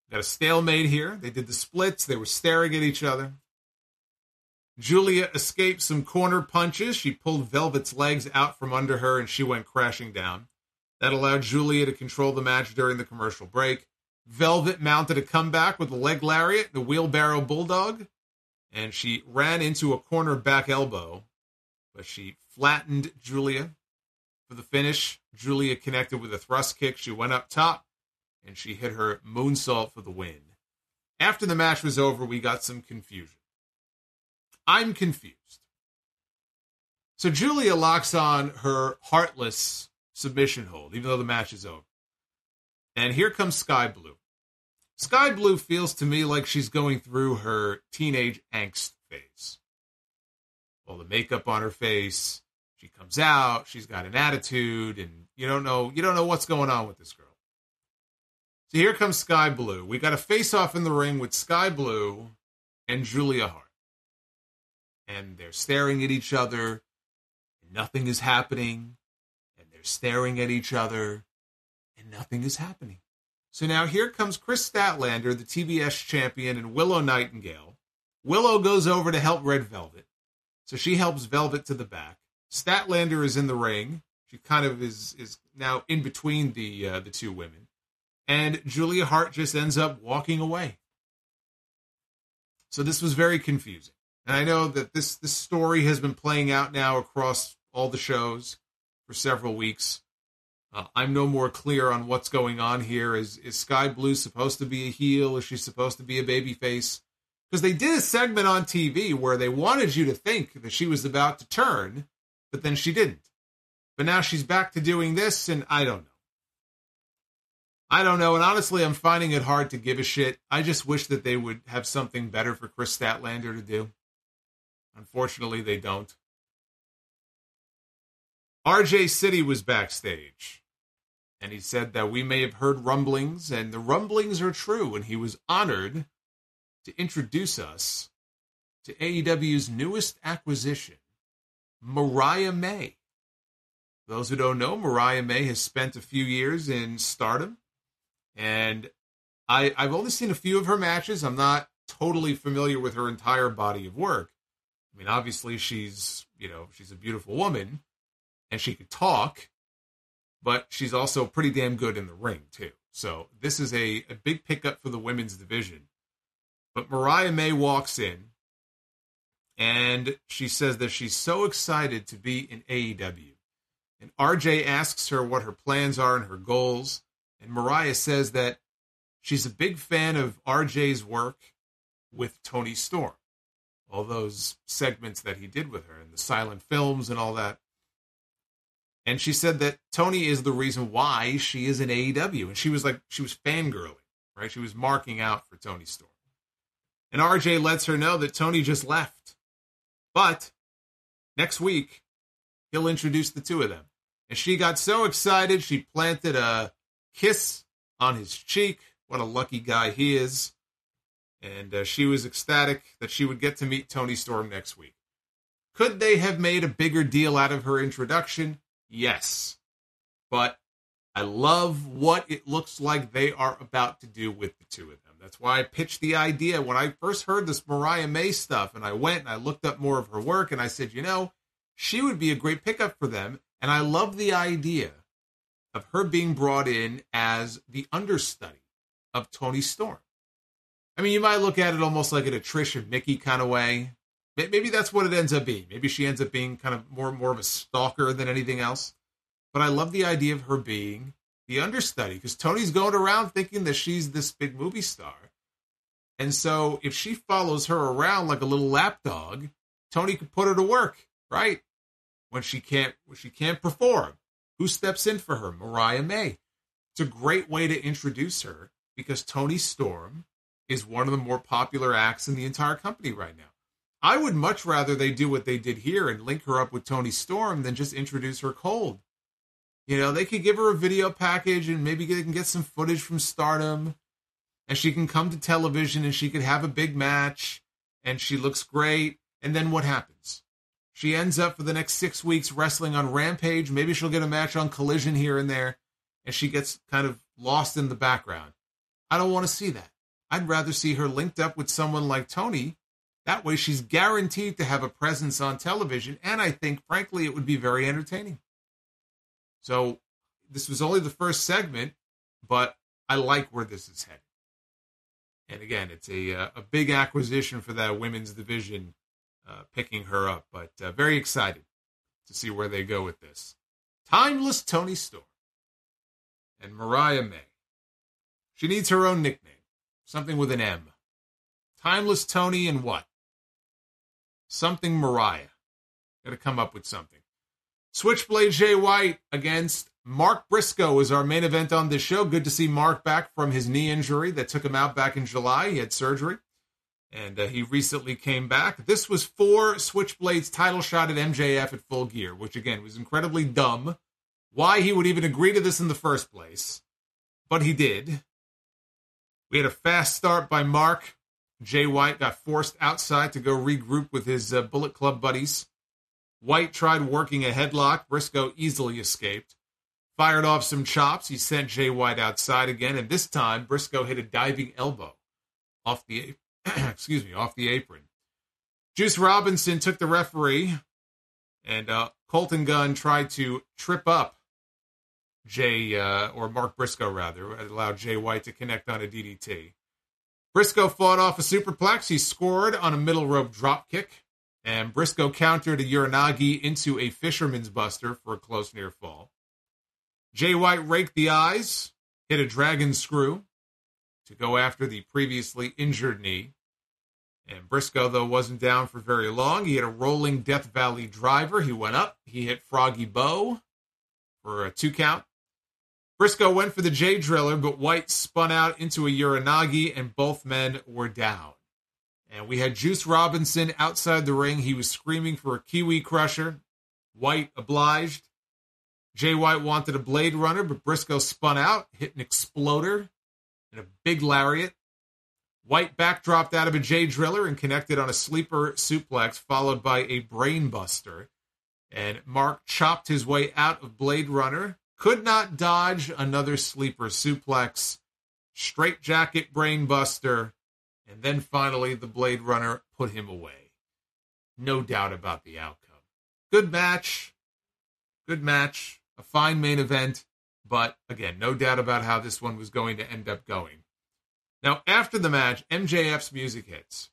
Got a stalemate here. They did the splits. They were staring at each other. Julia escaped some corner punches. She pulled Velvet's legs out from under her, and she went crashing down. That allowed Julia to control the match during the commercial break. Velvet mounted a comeback with a leg lariat, the wheelbarrow bulldog, and she ran into a corner back elbow, but she flattened Julia for the finish. Julia connected with a thrust kick. She went up top, and she hit her moonsault for the win. After the match was over, we got some confusion. I'm confused. So Julia locks on her heartless submission hold, even though the match is over. And here comes Sky Blue. Sky Blue feels to me like she's going through her teenage angst phase. All the makeup on her face, she comes out, she's got an attitude, and you don't know, you don't know what's going on with this girl. So here comes Sky Blue. We got a face-off in the ring with Sky Blue and Julia Hart. And they're staring at each other, and nothing is happening. And they're staring at each other, and nothing is happening. So now here comes Chris Statlander, the T B S champion, and Willow Nightingale. Willow goes over to help Red Velvet. So she helps Velvet to the back. Statlander is in the ring. She kind of is, is now in between the uh, the two women. And Julia Hart just ends up walking away. So this was very confusing. And I know that this, this story has been playing out now across all the shows for several weeks. Uh, I'm no more clear on what's going on here. Is, is Sky Blue supposed to be a heel? Is she supposed to be a babyface? Because they did a segment on T V where they wanted you to think that she was about to turn, but then she didn't. But now she's back to doing this, and I don't know. I don't know, and honestly, I'm finding it hard to give a shit. I just wish that they would have something better for Chris Statlander to do. Unfortunately, they don't. R J City was backstage, and he said that we may have heard rumblings, and the rumblings are true, and he was honored to introduce us to A E W's newest acquisition, Mariah May. Those who don't know, Mariah May has spent a few years in Stardom, and I, I've only seen a few of her matches. I'm not totally familiar with her entire body of work. I mean, obviously, she's, you know, she's a beautiful woman, and she could talk, but she's also pretty damn good in the ring, too. So this is a, a big pickup for the women's division. But Mariah May walks in, and she says that she's so excited to be in A E W. And R J asks her what her plans are and her goals, and Mariah says that she's a big fan of R J's work with Toni Storm. All those segments that he did with her and the silent films and all that. And she said that Toni is the reason why she is in A E W. And she was like, she was fangirling, right? She was marking out for Toni Storm. And R J lets her know that Toni just left. But next week, he'll introduce the two of them. And she got so excited, she planted a kiss on his cheek. What a lucky guy he is. And uh, she was ecstatic that she would get to meet Toni Storm next week. Could they have made a bigger deal out of her introduction? Yes. But I love what it looks like they are about to do with the two of them. That's why I pitched the idea when I first heard this Mariah May stuff. And I went and I looked up more of her work. And I said, you know, she would be a great pickup for them. And I love the idea of her being brought in as the understudy of Toni Storm. I mean, you might look at it almost like an a Trish and Nikki kind of way. Maybe that's what it ends up being. Maybe she ends up being kind of more, more of a stalker than anything else. But I love the idea of her being the understudy, because Toni's going around thinking that she's this big movie star. And so if she follows her around like a little lapdog, Toni could put her to work, right? When she can't, when she can't perform. Who steps in for her? Mariah May. It's a great way to introduce her, because Toni Storm is one of the more popular acts in the entire company right now. I would much rather they do what they did here and link her up with Toni Storm than just introduce her cold. You know, they could give her a video package and maybe they can get some footage from Stardom, and she can come to television and she could have a big match and she looks great. And then what happens? She ends up for the next six weeks wrestling on Rampage. Maybe she'll get a match on Collision here and there, and she gets kind of lost in the background. I don't want to see that. I'd rather see her linked up with someone like Toni. That way she's guaranteed to have a presence on television, and I think, frankly, it would be very entertaining. So this was only the first segment, but I like where this is headed. And again, it's a uh, a big acquisition for that women's division, uh, picking her up. But uh, very excited to see where they go with this. Timeless Toni Storm and Mariah May. She needs her own nickname, something with an M. Timeless Toni and what? Something Mariah. Got to come up with something. Switchblade Jay White against Mark Briscoe is our main event on this show. Good to see Mark back from his knee injury that took him out back in July. He had surgery, and uh, he recently came back. This was for Switchblade's title shot at M J F at Full Gear, which, again, was incredibly dumb. Why he would even agree to this in the first place. But he did. We had a fast start by Mark. Jay White got forced outside to go regroup with his uh, Bullet Club buddies. White tried working a headlock. Briscoe easily escaped. Fired off some chops. He sent Jay White outside again, and this time Briscoe hit a diving elbow off the excuse me off the apron. Juice Robinson took the referee, and uh, Colton Gunn tried to trip up Jay uh, or Mark Briscoe rather, allowed Jay White to connect on a D D T. Briscoe fought off a superplex. He scored on a middle rope drop kick, and Briscoe countered a Uranagi into a fisherman's buster for a close near fall. Jay White raked the eyes, hit a dragon screw to go after the previously injured knee. And Briscoe, though, wasn't down for very long. He hit a rolling Death Valley driver. He went up. He hit Froggy Bow for a two count. Briscoe went for the J Driller, but White spun out into a Uranagi, and both men were down. And we had Juice Robinson outside the ring. He was screaming for a Kiwi Crusher. White obliged. Jay White wanted a Blade Runner, but Briscoe spun out, hit an Exploder and a big lariat. White backdropped out of a J Driller and connected on a sleeper suplex, followed by a Brain Buster. And Mark chopped his way out of Blade Runner. Could not dodge another sleeper suplex. Straight jacket Brain Buster. And then finally, the Blade Runner put him away. No doubt about the outcome. Good match. Good match. A fine main event. But, again, no doubt about how this one was going to end up going. Now, after the match, M J F's music hits.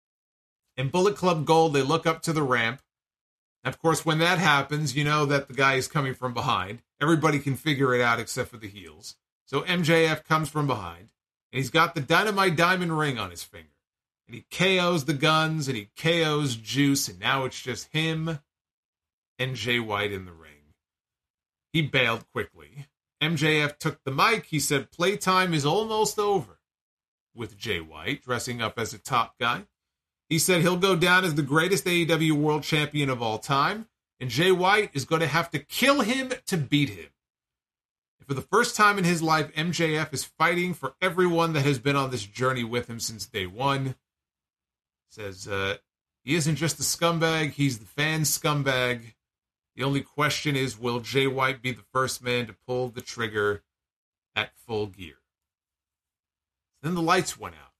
In Bullet Club Gold, they look up to the ramp. Of course, when that happens, you know that the guy is coming from behind. Everybody can figure it out except for the heels. So M J F comes from behind, and he's got the Dynamite Diamond ring on his finger. And he K Os the Guns, and he K Os Juice, and now it's just him and Jay White in the ring. He bailed quickly. M J F took the mic. He said, playtime is almost over with Jay White, dressing up as a top guy. He said he'll go down as the greatest A E W World Champion of all time, and Jay White is going to have to kill him to beat him. And for the first time in his life, M J F is fighting for everyone that has been on this journey with him since day one. Says uh, he isn't just a scumbag, he's the fan scumbag. The only question is, will Jay White be the first man to pull the trigger at Full Gear? Then the lights went out.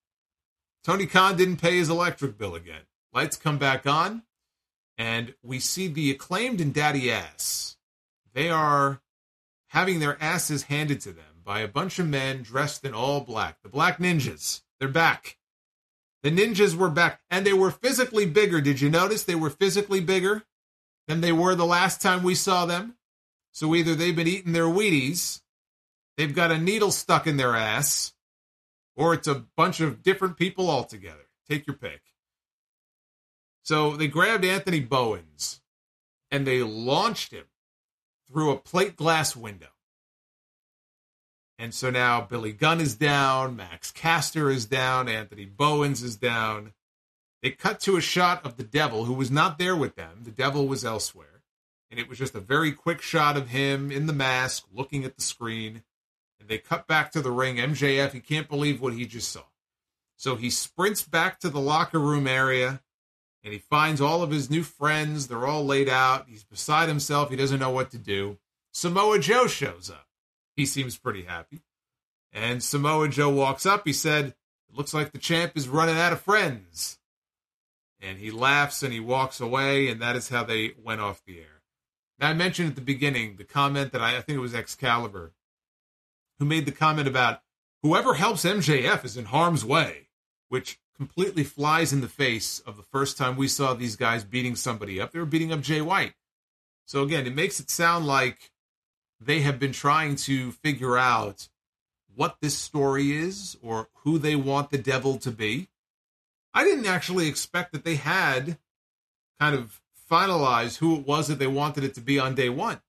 Tony Khan didn't pay his electric bill again. Lights come back on, and we see the Acclaimed and Daddy Ass. They are having their asses handed to them by a bunch of men dressed in all black. The Black Ninjas. They're back. The Ninjas were back, and they were physically bigger. Did you notice they were physically bigger than they were the last time we saw them? So either they've been eating their Wheaties, they've got a needle stuck in their ass, or it's a bunch of different people altogether. Take your pick. So they grabbed Anthony Bowens, and they launched him through a plate glass window. And so now Billy Gunn is down, Max Caster is down, Anthony Bowens is down. They cut to a shot of the Devil, who was not there with them. The Devil was elsewhere. And it was just a very quick shot of him in the mask, looking at the screen. And they cut back to the ring. M J F, he can't believe what he just saw. So he sprints back to the locker room area, and he finds all of his new friends. They're all laid out. He's beside himself. He doesn't know what to do. Samoa Joe shows up. He seems pretty happy. And Samoa Joe walks up. He said, It looks like the champ is running out of friends. And he laughs and he walks away, and that is how they went off the air. Now, I mentioned at the beginning the comment that I, I think it was Excalibur, who made the comment about whoever helps M J F is in harm's way, which completely flies in the face of the first time we saw these guys beating somebody up. They were beating up Jay White. So again, it makes it sound like they have been trying to figure out what this story is or who they want the devil to be. I didn't actually expect that they had kind of finalized who it was that they wanted it to be on day one.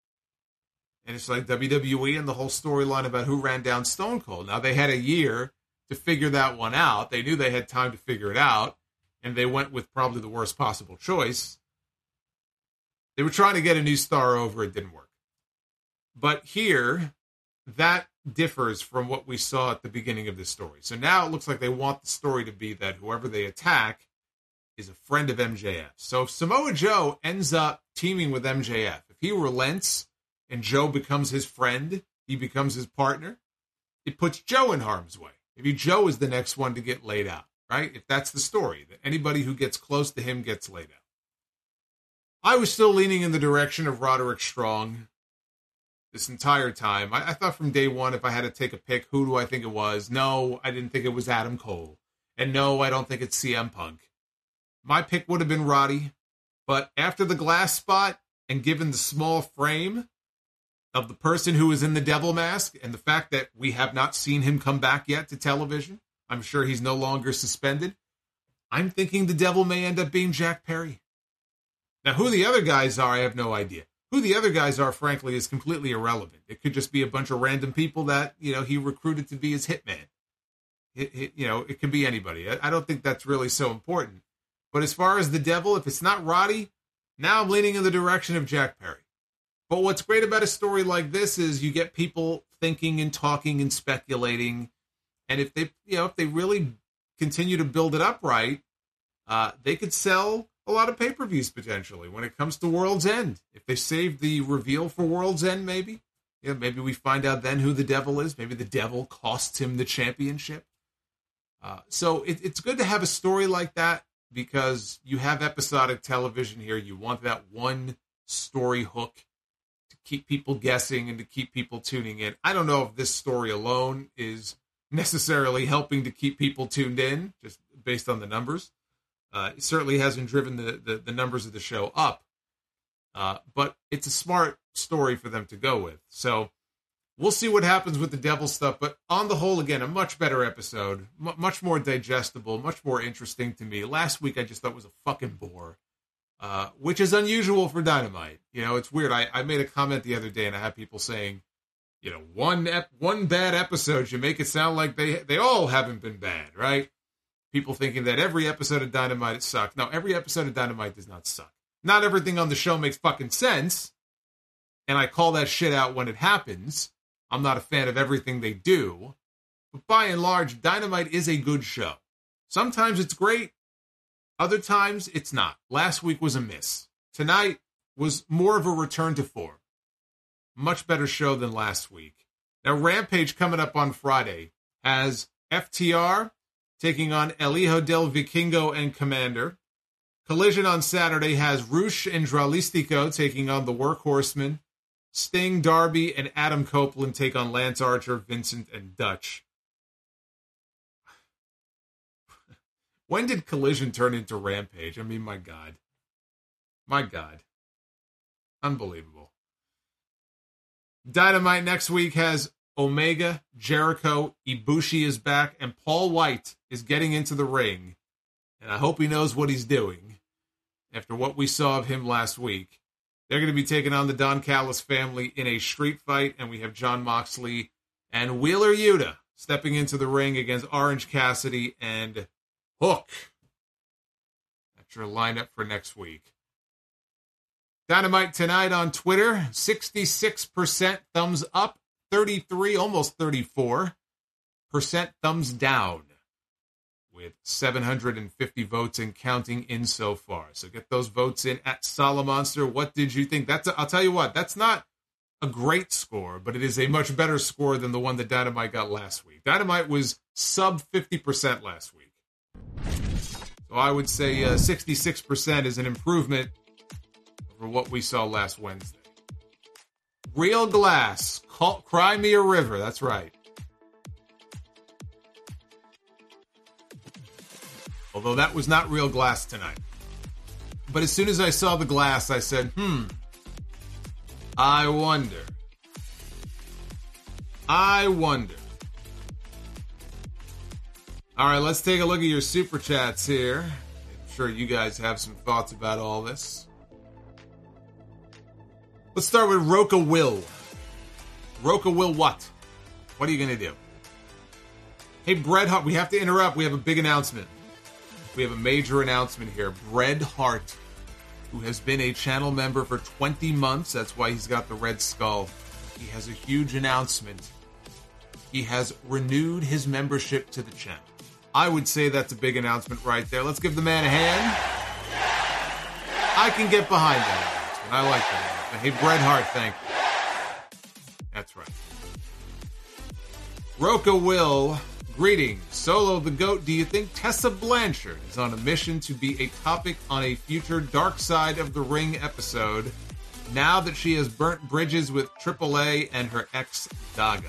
And it's like W W E and the whole storyline about who ran down Stone Cold. Now, they had a year to figure that one out. They knew they had time to figure it out, and they went with probably the worst possible choice. They were trying to get a new star over. It didn't work. But here, that differs from what we saw at the beginning of this story. So now it looks like they want the story to be that whoever they attack is a friend of M J F. So if Samoa Joe ends up teaming with M J F, if he relents and Joe becomes his friend, he becomes his partner, it puts Joe in harm's way. Maybe Joe is the next one to get laid out, right? If that's the story, that anybody who gets close to him gets laid out. I was still leaning in the direction of Roderick Strong this entire time. I, I thought from day one, if I had to take a pick, who do I think it was? No, I didn't think it was Adam Cole. And no, I don't think it's C M Punk. My pick would have been Roddy. But after the glass spot, and given the small frame of the person who is in the devil mask, and the fact that we have not seen him come back yet to television, I'm sure he's no longer suspended, I'm thinking the devil may end up being Jack Perry. Now, who the other guys are, I have no idea. Who the other guys are, frankly, is completely irrelevant. It could just be a bunch of random people that, you know, he recruited to be his hitman. It, it, you know, it can be anybody. I, I don't think that's really so important. But as far as the devil, if it's not Roddy, now I'm leaning in the direction of Jack Perry. But what's great about a story like this is you get people thinking and talking and speculating. And if they, you know, if they really continue to build it up right, uh, they could sell a lot of pay-per-views potentially when it comes to World's End. If they save the reveal for World's End, maybe, you know, maybe we find out then who the devil is. Maybe the devil costs him the championship. Uh, so it, it's good to have a story like that because you have episodic television here. You want that one story hook to keep people guessing and to keep people tuning in. I don't know if this story alone is necessarily helping to keep people tuned in, just based on the numbers. Uh, it certainly hasn't driven the, the, the numbers of the show up, uh, but it's a smart story for them to go with. So we'll see what happens with the devil stuff, but on the whole, again, a much better episode, m- much more digestible, much more interesting to me. Last week, I just thought was a fucking bore, uh, which is unusual for Dynamite. You know, it's weird. I, I made a comment the other day, and I had people saying, you know, one ep- one bad episode, you make it sound like they they all haven't been bad, right? People thinking that every episode of Dynamite sucked. No, every episode of Dynamite does not suck. Not everything on the show makes fucking sense, and I call that shit out when it happens. I'm not a fan of everything they do, but by and large, Dynamite is a good show. Sometimes it's great, other times it's not. Last week was a miss. Tonight was more of a return to form. Much better show than last week. Now, Rampage coming up on Friday has F T R taking on El Hijo del Vikingo and Commander. Collision on Saturday has Rush and Dralistico taking on the Workhorsemen. Sting, Darby, and Adam Copeland take on Lance Archer, Vincent, and Dutch. When did Collision turn into Rampage? I mean, my God. My God. Unbelievable. Dynamite next week has Omega, Jericho, Ibushi is back, and Paul White is getting into the ring. And I hope he knows what he's doing after what we saw of him last week. They're going to be taking on the Don Callis family in a street fight, and we have Jon Moxley and Wheeler Yuta stepping into the ring against Orange Cassidy and Hook. That's your lineup for next week. Dynamite tonight on Twitter, sixty-six percent thumbs up, thirty-three, almost thirty-four percent thumbs down, with seven hundred fifty votes and counting in so far. So get those votes in at Solomonster. What did you think? That's a, I'll tell you what, that's not a great score, but it is a much better score than the one that Dynamite got last week. Dynamite was sub fifty percent last week. So I would say uh, sixty-six percent is an improvement over what we saw last Wednesday. Real Glass, call, Cry Me a River, that's right. Although that was not Real Glass tonight. But as soon as I saw the glass, I said, hmm, I wonder. I wonder. All right, let's take a look at your super chats here. I'm sure you guys have some thoughts about all this. Let's start with Roka Will. Roka Will what? What are you going to do? Hey, Bret Hart, we have to interrupt. We have a big announcement. We have a major announcement here. Bret Hart, who has been a channel member for twenty months, that's why he's got the red skull, he has a huge announcement. He has renewed his membership to the channel. I would say that's a big announcement right there. Let's give the man a hand. I can get behind that announcement. I like that announcement. Hey, Bret Hart, thank you. That's right. Roka Will, greetings. Solo the GOAT, do you think Tessa Blanchard is on a mission to be a topic on a future Dark Side of the Ring episode now that she has burnt bridges with Triple A and her ex Daga?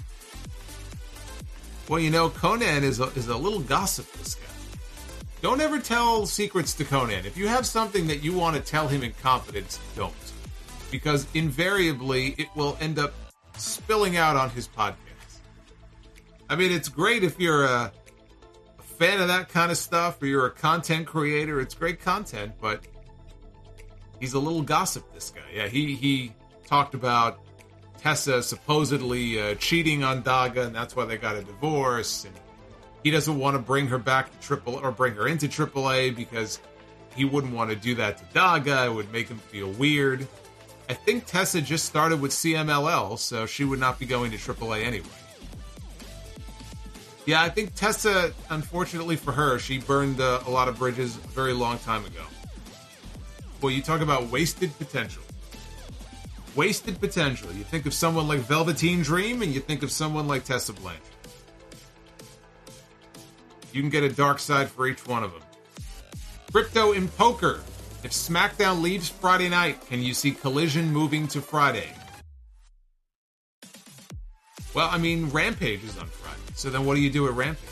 Well, you know, Conan is a, is a little gossip, this guy. Don't ever tell secrets to Conan. If you have something that you want to tell him in confidence, don't. Because invariably, it will end up spilling out on his podcast. I mean, it's great if you're a, a fan of that kind of stuff or you're a content creator. It's great content, but he's a little gossip, this guy. Yeah, he, he talked about Tessa supposedly uh, cheating on Daga, and that's why they got a divorce. And he doesn't want to bring her back to Triple or bring her into Triple A because he wouldn't want to do that to Daga. It would make him feel weird. I think Tessa just started with C M L L, so she would not be going to Triple A anyway. Yeah, I think Tessa, unfortunately for her, she burned uh, a lot of bridges a very long time ago. Well, you talk about wasted potential. Wasted potential. You think of someone like Velveteen Dream, and you think of someone like Tessa Blanchard. You can get a dark side for each one of them. Crypto in Poker. If SmackDown leaves Friday night, can you see Collision moving to Friday? Well, I mean, Rampage is on Friday. So then what do you do at Rampage?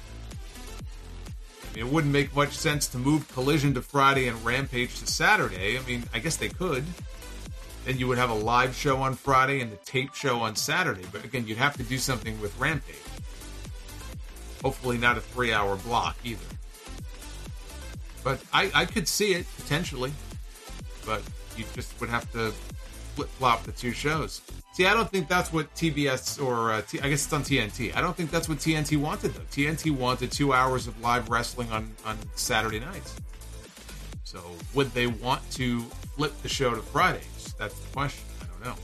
I mean, it wouldn't make much sense to move Collision to Friday and Rampage to Saturday. I mean, I guess they could. Then you would have a live show on Friday and the tape show on Saturday. But again, you'd have to do something with Rampage. Hopefully not a three-hour block either. But I, I could see it, potentially. But you just would have to flip-flop the two shows. See, I don't think that's what T B S or, uh, T- I guess it's on T N T. I don't think that's what T N T wanted, though. T N T wanted two hours of live wrestling on, on Saturday nights. So would they want to flip the show to Fridays? That's the question. I don't know.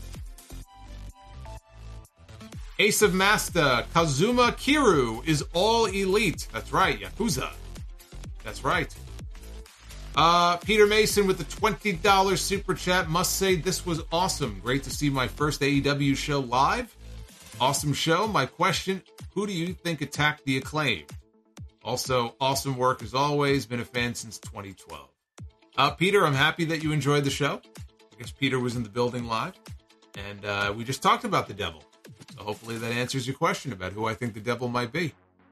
Ace of Masta, Kazuma Kiru is all elite. That's right, Yakuza. That's right. Uh, Peter Mason with the twenty dollars super chat. Must say this was awesome. Great to see my first A E W show live. Awesome show. My question, who do you think attacked the Acclaim? Also, awesome work as always. Been a fan since twenty twelve. Uh, Peter, I'm happy that you enjoyed the show. I guess Peter was in the building live. And uh, we just talked about the Devil. So hopefully that answers your question about who I think the Devil might be.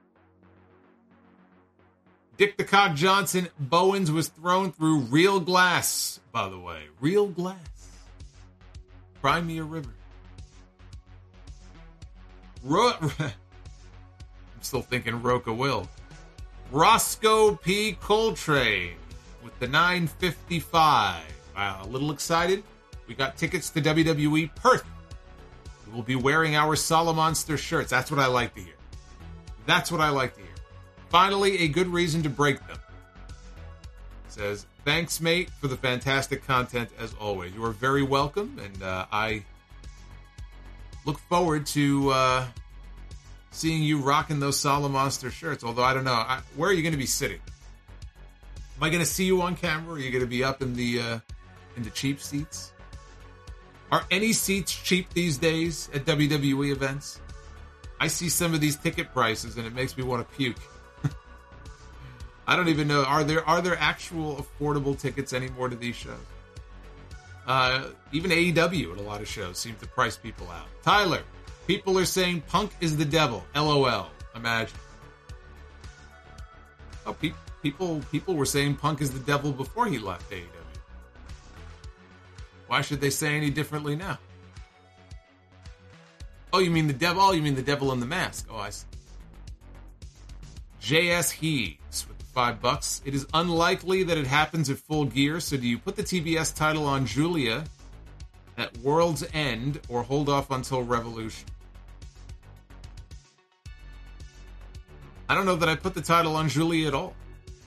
Dick the Cock Johnson, Bowens was thrown through real glass, by the way. Real glass. Cry me a river. Ro- I'm still thinking Roka Will. Roscoe P. Coltrane with the nine fifty-five. Wow, a little excited. We got tickets to W W E Perth. We will be wearing our Solomonster shirts. That's what I like to hear. That's what I like to hear. Finally, a good reason to break them. It says, thanks, mate, for the fantastic content as always. You are very welcome, and uh, I look forward to uh, seeing you rocking those Solomonster shirts. Although, I don't know, I, where are you going to be sitting? Am I going to see you on camera? Or are you going to be up in the uh, in the cheap seats? Are any seats cheap these days at W W E events? I see some of these ticket prices and it makes me want to puke. I don't even know. Are there are there actual affordable tickets anymore to these shows? Uh, even A E W at a lot of shows seem to price people out. Tyler, people are saying Punk is the devil. L O L. Imagine. Oh, pe- people people were saying Punk is the devil before he left A E W. Why should they say any differently now? Oh, you mean the devil? Oh, you mean the devil in the mask? Oh, I see. J S Hees with the five bucks. It is unlikely that it happens at Full Gear, so do you put the T B S title on Julia at World's End or hold off until Revolution? I don't know that I put the title on Julia at all.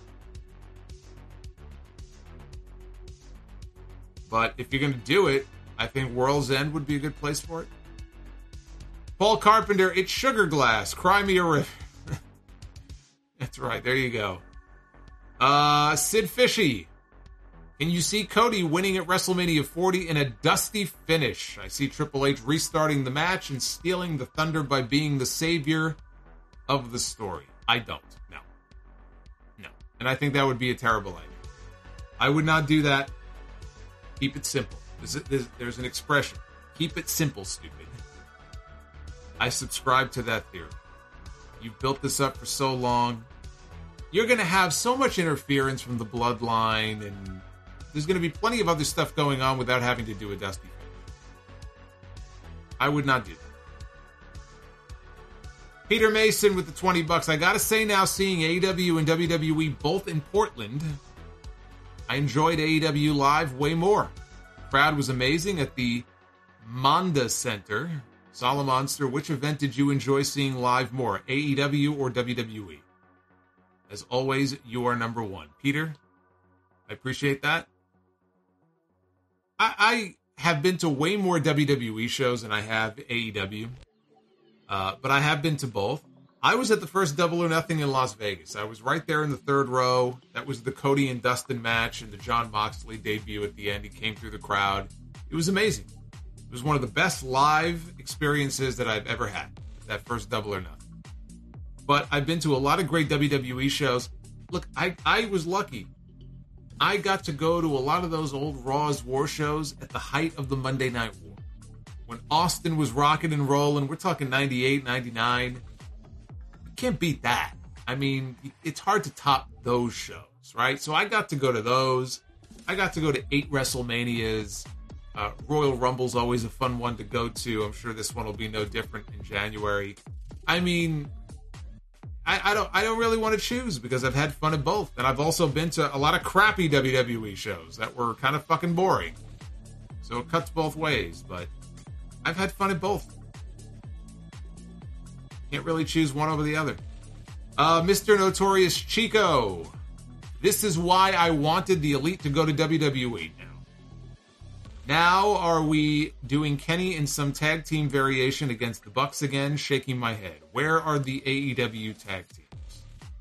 But if you're going to do it, I think World's End would be a good place for it. Paul Carpenter, it's Sugar Glass. Cry me a river. That's right. There you go. Uh, Sid Fishy. Can you see Cody winning at WrestleMania forty in a dusty finish? I see Triple H restarting the match and stealing the thunder by being the savior of the story. I don't. No. No. And I think that would be a terrible idea. I would not do that. Keep it simple. There's, there's, there's an expression. Keep it simple, stupid. I subscribe to that theory. You've built this up for so long. You're going to have so much interference from the bloodline, and there's going to be plenty of other stuff going on without having to do a dusty finish. I would not do that. Peter Mason with the twenty bucks. I got to say now, seeing A E W and W W E both in Portland, I enjoyed A E W live way more. The crowd was amazing at the Manda Center. Solomonster, which event did you enjoy seeing live more, A E W or W W E? As always, you are number one. Peter, I appreciate that. I, I have been to way more W W E shows than I have A E W, uh, but I have been to both. I was at the first Double or Nothing in Las Vegas. I was right there in the third row. That was the Cody and Dustin match and the Jon Moxley debut at the end. He came through the crowd. It was amazing. It was one of the best live experiences that I've ever had, that first Double or Nothing. But I've been to a lot of great W W E shows. Look, I, I was lucky. I got to go to a lot of those old Raw's War shows at the height of the Monday Night War. When Austin was rocking and rolling, we're talking ninety-eight, ninety-nine. You can't beat that. I mean, it's hard to top those shows, right? So I got to go to those. I got to go to eight WrestleManias. Uh, Royal Rumble's always a fun one to go to. I'm sure this one will be no different in January. I mean, I, I don't I don't really want to choose because I've had fun at both. And I've also been to a lot of crappy W W E shows that were kind of fucking boring. So it cuts both ways, but I've had fun at both. Can't really choose one over the other. Uh, Mister Notorious Chico. This is why I wanted the Elite to go to W W E now. Now are we doing Kenny in some tag team variation against the Bucks again? Shaking my head. Where are the A E W tag teams?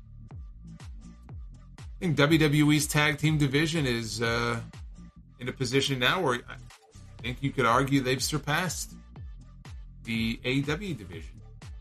I think W W E's tag team division is uh, in a position now where I think you could argue they've surpassed the A E W division.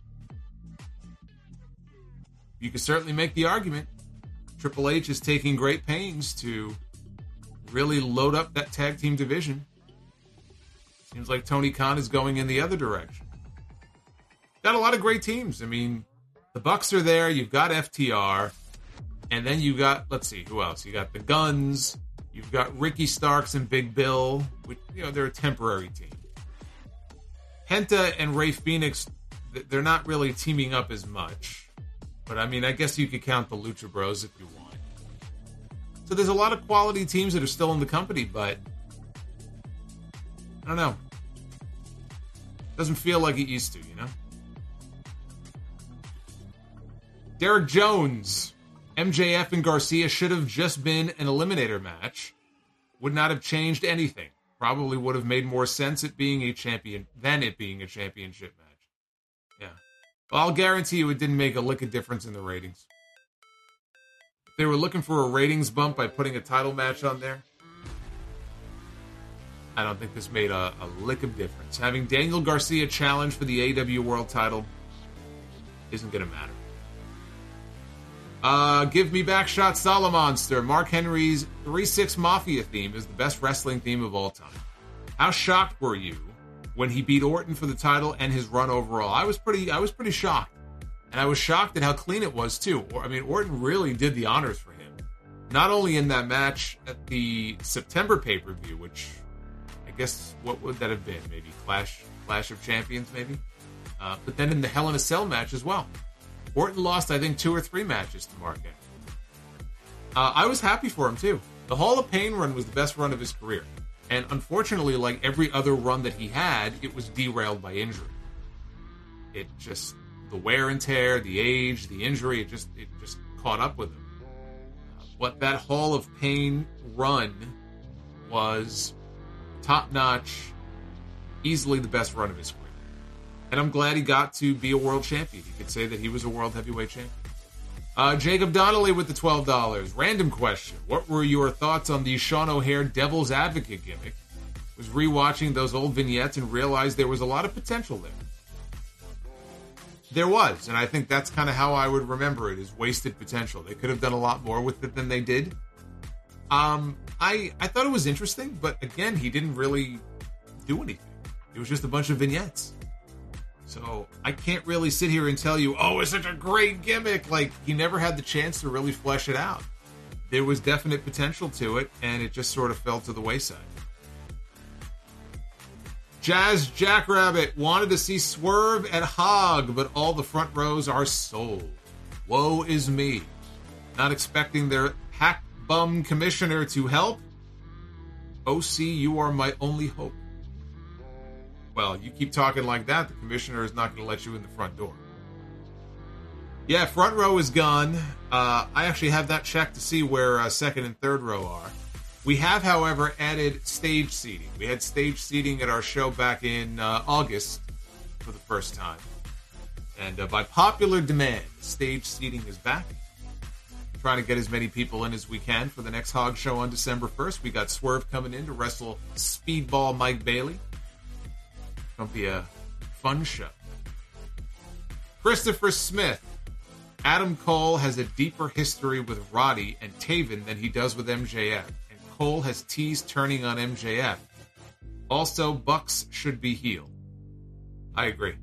You could certainly make the argument. Triple H is taking great pains to really load up that tag team division. Seems like Tony Khan is going in the other direction. Got a lot of great teams. I mean, the Bucks are there. You've got F T R. And then you got, let's see, who else? You got the Guns. You've got Ricky Starks and Big Bill. Which, you know, they're a temporary team. Penta and Ray Phoenix, they're not really teaming up as much. But, I mean, I guess you could count the Lucha Bros if you want. So there's a lot of quality teams that are still in the company, but I don't know. Doesn't feel like it used to, you know? Derek Jones. M J F and Garcia should have just been an eliminator match. Would not have changed anything. Probably would have made more sense it being a champion than it being a championship match. Yeah. Well, I'll guarantee you it didn't make a lick of difference in the ratings. If they were looking for a ratings bump by putting a title match on there, I don't think this made a, a lick of difference. Having Daniel Garcia challenge for the A E W World title isn't going to matter. Uh, give me back shot Solomonster. Mark Henry's three six Mafia theme is the best wrestling theme of all time. How shocked were you when he beat Orton for the title and his run overall? I was pretty I was pretty shocked. And I was shocked at how clean it was, too. I mean, Orton really did the honors for him. Not only in that match at the September pay-per-view, which I guess, what would that have been? Maybe Clash Clash of Champions, maybe? Uh, but then in the Hell in a Cell match as well. Orton lost, I think, two or three matches to Mark Henry. Uh, I was happy for him, too. The Hall of Pain run was the best run of his career. And unfortunately, like every other run that he had, it was derailed by injury. It just... The wear and tear, the age, the injury, it just it just caught up with him. Uh, but that Hall of Pain run was top-notch, easily the best run of his career. And I'm glad he got to be a world champion. He could say that he was a world heavyweight champion. Uh, Jacob Donnelly with the twelve dollars. Random question. What were your thoughts on the Sean O'Haire Devil's Advocate gimmick? Was rewatching those old vignettes and realized there was a lot of potential there. There was, and I think that's kind of how I would remember it, is wasted potential. They could have done a lot more with it than they did. Um, I I thought it was interesting, but again, he didn't really do anything. It was just a bunch of vignettes. So I can't really sit here and tell you, oh, it's such a great gimmick. Like, he never had the chance to really flesh it out. There was definite potential to it, and it just sort of fell to the wayside. Jazz Jackrabbit wanted to see Swerve at Hog, but all the front rows are sold. Woe is me. Not expecting their hack bum commissioner to help. O C, you are my only hope. Well, you keep talking like that, the commissioner is not going to let you in the front door. Yeah, front row is gone. Uh, I actually have that checked to see where uh, second and third row are. We have, however, added stage seating. We had stage seating at our show back in uh, August for the first time. And uh, by popular demand, stage seating is back. We're trying to get as many people in as we can for the next Hog show on December first. We got Swerve coming in to wrestle Speedball Mike Bailey. It's going to be a fun show. Christopher Smith. Adam Cole has a deeper history with Roddy and Taven than he does with M J F. Cole has teased turning on M J F. Also, Bucks should be heel. I agree.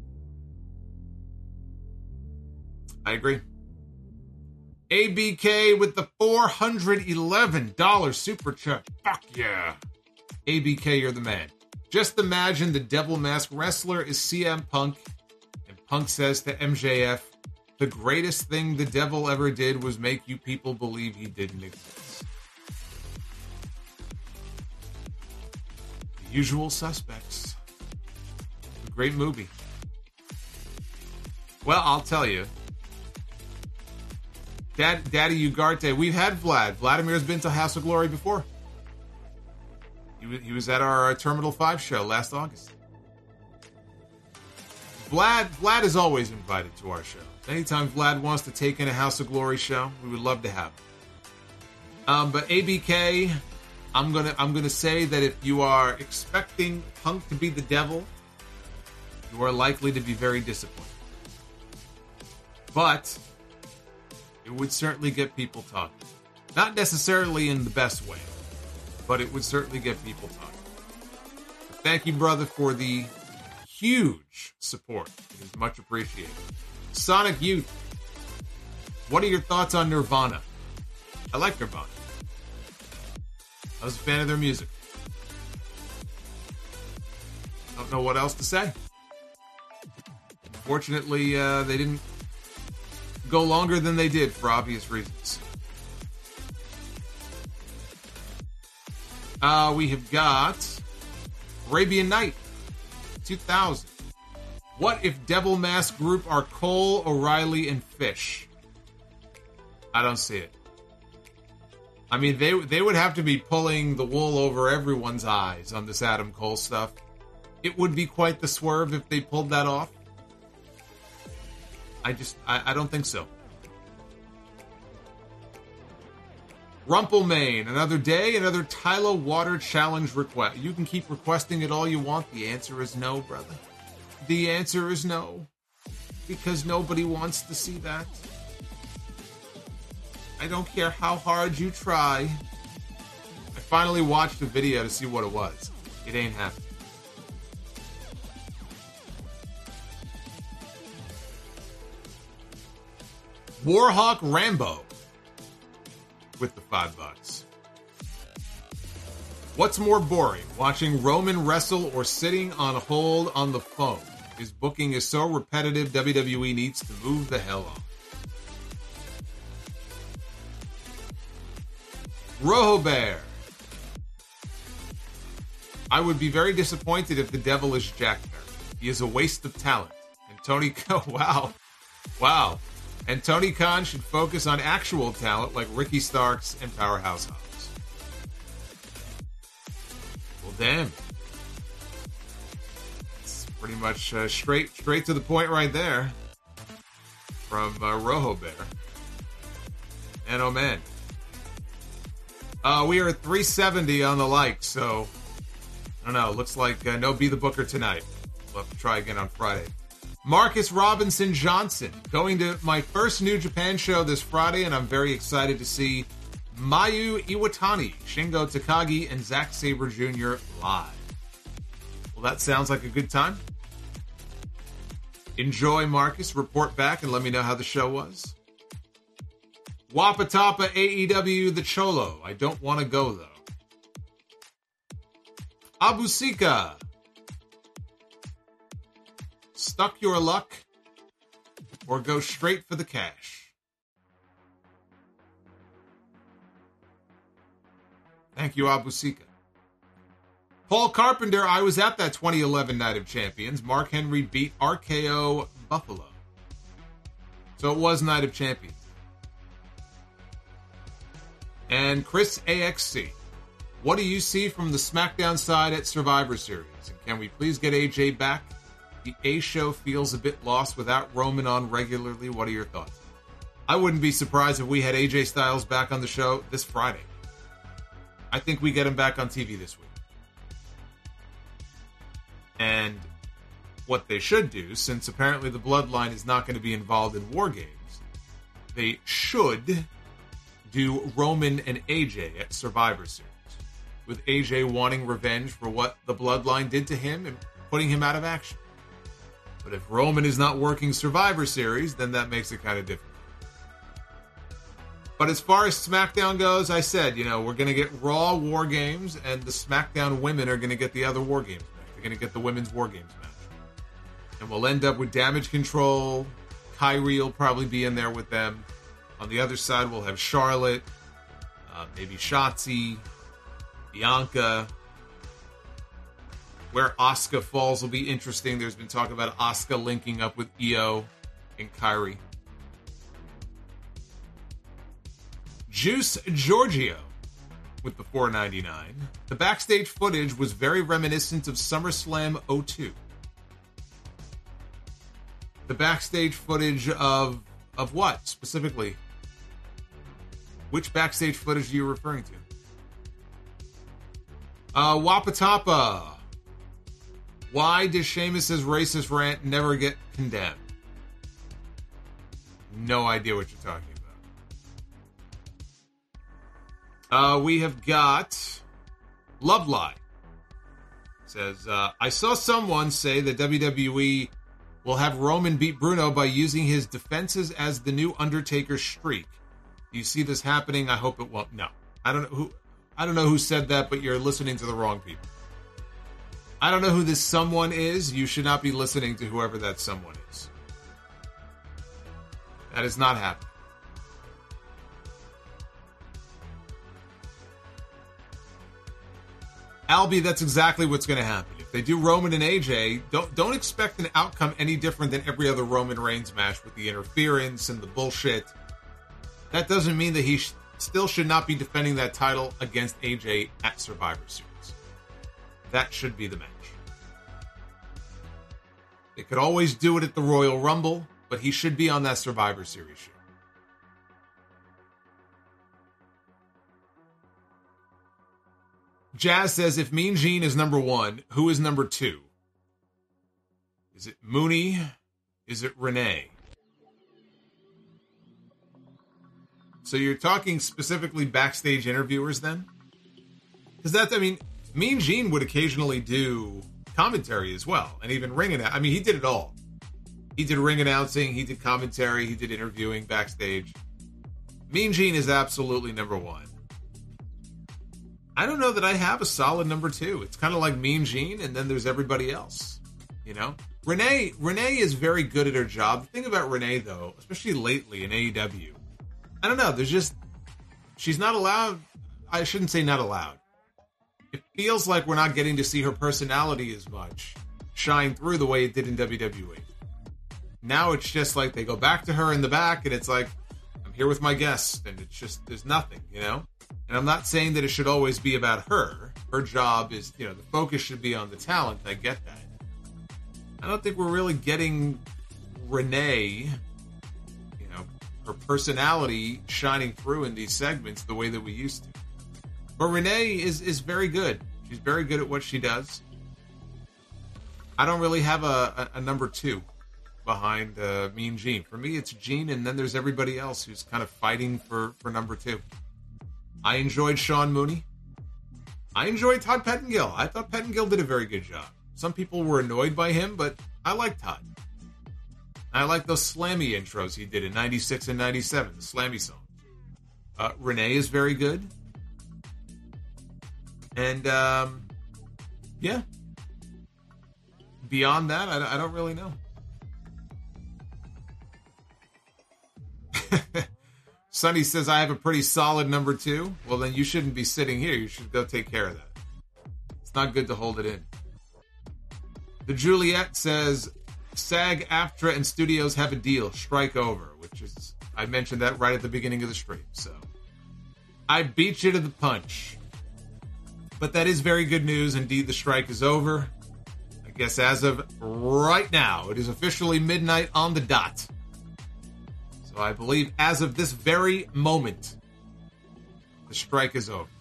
I agree. A B K with the four hundred eleven dollars super chat. Fuck yeah. A B K, you're the man. Just imagine the Devil Mask Wrestler is C M Punk, and Punk says to M J F, the greatest thing the devil ever did was make you people believe he didn't exist. Usual Suspects. A great movie. Well, I'll tell you. Dad, Daddy Ugarte, we've had Vlad. Vladimir's been to House of Glory before. He was, he was at our uh, Terminal five show last August. Vlad, Vlad is always invited to our show. Anytime Vlad wants to take in a House of Glory show, we would love to have him. Um, but A B K... I'm gonna I'm gonna say that if you are expecting Punk to be the devil, you are likely to be very disappointed. But it would certainly get people talking. Not necessarily in the best way, but it would certainly get people talking. But thank you, brother, for the huge support. It is much appreciated. Sonic Youth, what are your thoughts on Nirvana? I like Nirvana. I was a fan of their music. Don't know what else to say. Unfortunately, uh, they didn't go longer than they did for obvious reasons. Uh, we have got Arabian Night, two thousand. What if Devil Mask Group are Cole, O'Reilly, and Fish? I don't see it. I mean, they they would have to be pulling the wool over everyone's eyes on this Adam Cole stuff. It would be quite the swerve if they pulled that off. I just, I, I don't think so. Rumpelmane, another day, another Tyler Water Challenge request. You can keep requesting it all you want. The answer is no, brother. The answer is no. Because nobody wants to see that. I don't care how hard you try. I finally watched the video to see what it was. It ain't happening. Warhawk Rambo with the five bucks. What's more boring, watching Roman wrestle or sitting on hold on the phone? His booking is so repetitive, W W E needs to move the hell on. Rojo Bear. I would be very disappointed if the devil is Jack Perry. He is a waste of talent. And Tony Khan, wow, wow. And Tony Khan should focus on actual talent like Ricky Starks and Powerhouse Hobbs. Well, damn. It's pretty much uh, straight, straight to the point right there from uh, Rojo Bear. And oh man. Uh, we are at three seventy on the like, so I don't know. Looks like uh, no Be the Booker tonight. We'll have to try again on Friday. Marcus Robinson Johnson going to my first New Japan show this Friday, and I'm very excited to see Mayu Iwatani, Shingo Takagi, and Zack Sabre Junior live. Well, that sounds like a good time. Enjoy, Marcus. Report back and let me know how the show was. Wapatapa A E W The Cholo. I don't want to go, though. Abusika. Stuck your luck or go straight for the cash. Thank you, Abusika. Paul Carpenter, I was at that twenty eleven Night of Champions. Mark Henry beat R K O Buffalo. So it was Night of Champions. And Chris A X C. What do you see from the SmackDown side at Survivor Series? And can we please get A J back? The A show feels a bit lost without Roman on regularly. What are your thoughts? I wouldn't be surprised if we had A J Styles back on the show this Friday. I think we get him back on T V this week. And what they should do, since apparently the Bloodline is not going to be involved in War Games, they should do Roman and A J at Survivor Series, with A J wanting revenge for what the Bloodline did to him and putting him out of action. But if Roman is not working Survivor Series, then that makes it kind of difficult. But as far as SmackDown goes, I said, you know, we're going to get Raw War Games, and the SmackDown women are going to get the other War Games match. They're going to get the Women's War Games match. And we'll end up with Damage Control. Kyrie will probably be in there with them. On the other side, we'll have Charlotte, uh, maybe Shotzi, Bianca. Where Asuka falls will be interesting. There's been talk about Asuka linking up with Io and Kyrie. Juice Giorgio with the four ninety-nine. The backstage footage was very reminiscent of SummerSlam oh two. The backstage footage of of what specifically? Which backstage footage are you referring to? Uh, Wapatapa. Why does Sheamus's racist rant never get condemned? No idea what you're talking about. Uh, we have got Love Lie. Says, uh, I saw someone say that W W E will have Roman beat Bruno by using his defenses as the new Undertaker streak. Do you see this happening? I hope it won't. No. I don't know who I don't know who said that, but you're listening to the wrong people. I don't know who this someone is. You should not be listening to whoever that someone is. That is not happening. Albie, that's exactly what's going to happen. If they do Roman and A J, don't don't expect an outcome any different than every other Roman Reigns match with the interference and the bullshit. That doesn't mean that he sh- still should not be defending that title against A J at Survivor Series. That should be the match. They could always do it at the Royal Rumble, but he should be on that Survivor Series show. Jazz says, if Mean Gene is number one, who is number two? Is it Mooney? Is it Renee? So you're talking specifically backstage interviewers then? Because that's, I mean, Mean Gene would occasionally do commentary as well, and even ring announcing. I mean, he did it all. He did ring announcing, he did commentary, he did interviewing backstage. Mean Gene is absolutely number one. I don't know that I have a solid number two. It's kind of like Mean Gene, and then there's everybody else, you know? Renee, Renee is very good at her job. The thing about Renee, though, especially lately in A E W, I don't know, there's just, she's not allowed, I shouldn't say not allowed. It feels like we're not getting to see her personality as much shine through the way it did in W W E. Now it's just like they go back to her in the back, and it's like, I'm here with my guest, and it's just, there's nothing, you know? And I'm not saying that it should always be about her. Her job is, you know, the focus should be on the talent. I get that. I don't think we're really getting Renee, you know, her personality shining through in these segments the way that we used to. But Renee is, is very good. She's very good at what she does. I don't really have a, a, a number two behind uh, Mean Gene. For me, it's Gene, and then there's everybody else who's kind of fighting for, for number two. I enjoyed Sean Mooney. I enjoyed Todd Pettengill. I thought Pettengill did a very good job. Some people were annoyed by him, but I like Todd. I like those Slammy intros he did in ninety-six and ninety-seven, the Slammy song. Uh, Renee is very good. And, um, yeah. Beyond that, I, I don't really know. Sonny says, I have a pretty solid number two. Well, then you shouldn't be sitting here. You should go take care of that. It's not good to hold it in. The Juliet says, SAG-AFTRA and studios have a deal. Strike over, which is, I mentioned that right at the beginning of the stream. So I beat you to the punch. But that is very good news. Indeed, the strike is over. I guess as of right now, it is officially midnight on the dot. So I believe as of this very moment, the strike is over.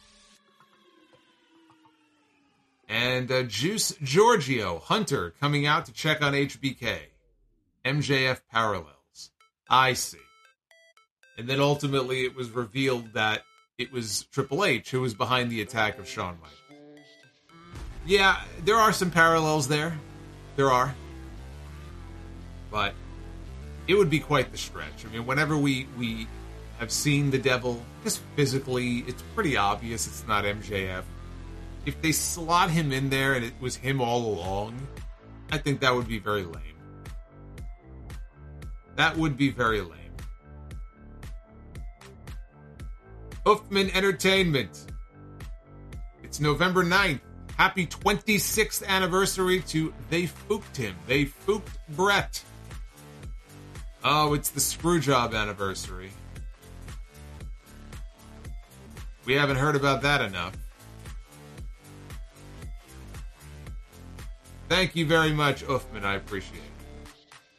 And uh, Juice Giorgio, Hunter, coming out to check on H B K. M J F parallels. I see. And then ultimately it was revealed that it was Triple H who was behind the attack of Shawn Michaels. Yeah, there are some parallels there. There are. But it would be quite the stretch. I mean, whenever we, we have seen the Devil, just physically, it's pretty obvious it's not M J F. If they slot him in there and it was him all along, I think that would be very lame. That would be very lame. Hoofman Entertainment. It's November ninth. Happy twenty-sixth anniversary to They Fooked Him. They Fooked Brett. Oh, it's the Screwjob anniversary. We haven't heard about that enough. Thank you very much, Uffman. I appreciate it.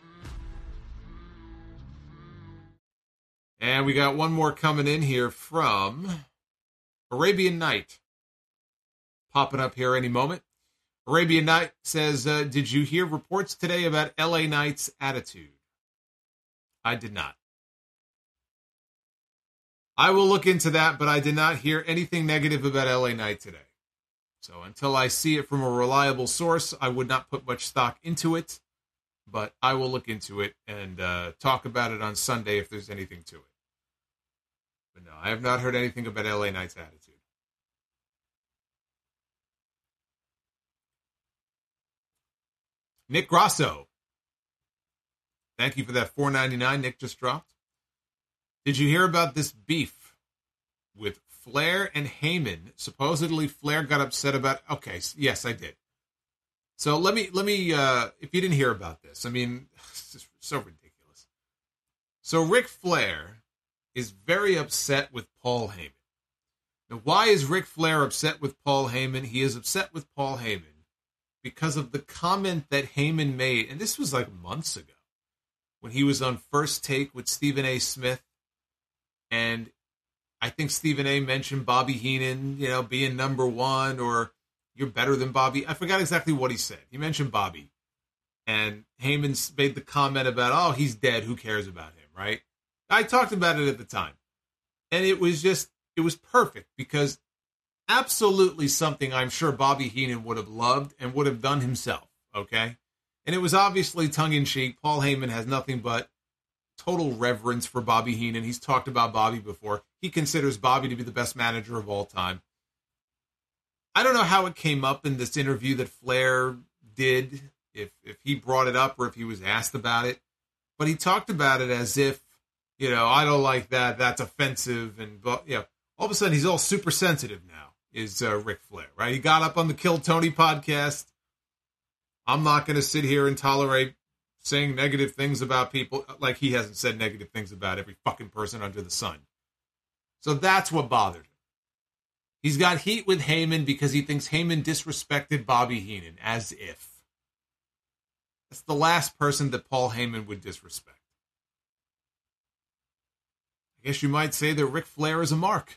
And we got one more coming in here from Arabian Night. Popping up here any moment. Arabian Night says, uh, did you hear reports today about L A Knight's attitude? I did not. I will look into that, but I did not hear anything negative about L A Knight today. So until I see it from a reliable source, I would not put much stock into it, but I will look into it and uh, talk about it on Sunday if there's anything to it. But no, I have not heard anything about L A Knight's attitude. Nick Grosso. Thank you for that four ninety-nine Nick just dropped. Did you hear about this beef with Flair and Heyman? Supposedly Flair got upset about... Okay, yes, I did. So let me, let me. Uh, if you didn't hear about this, I mean, it's just so ridiculous. So Ric Flair is very upset with Paul Heyman. Now, why is Ric Flair upset with Paul Heyman? He is upset with Paul Heyman because of the comment that Heyman made, and this was like months ago, when he was on First Take with Stephen A. Smith, and I think Stephen A. mentioned Bobby Heenan, you know, being number one, or you're better than Bobby. I forgot exactly what he said. He mentioned Bobby. And Heyman made the comment about, oh, he's dead. Who cares about him, right? I talked about it at the time. And it was just, it was perfect because absolutely something I'm sure Bobby Heenan would have loved and would have done himself, okay? And it was obviously tongue-in-cheek. Paul Heyman has nothing but total reverence for Bobby Heenan. He's talked about Bobby before. He considers Bobby to be the best manager of all time. I don't know how it came up in this interview that Flair did, if if he brought it up or if he was asked about it. But he talked about it as if, you know, I don't like that, that's offensive. And, but, you know, all of a sudden he's all super sensitive now, is uh, Ric Flair, right? He got up on the Kill Tony podcast. I'm not going to sit here and tolerate saying negative things about people, like he hasn't said negative things about every fucking person under the sun. So that's what bothered him. He's got heat with Heyman because he thinks Heyman disrespected Bobby Heenan, as if. That's the last person that Paul Heyman would disrespect. I guess you might say that Ric Flair is a mark.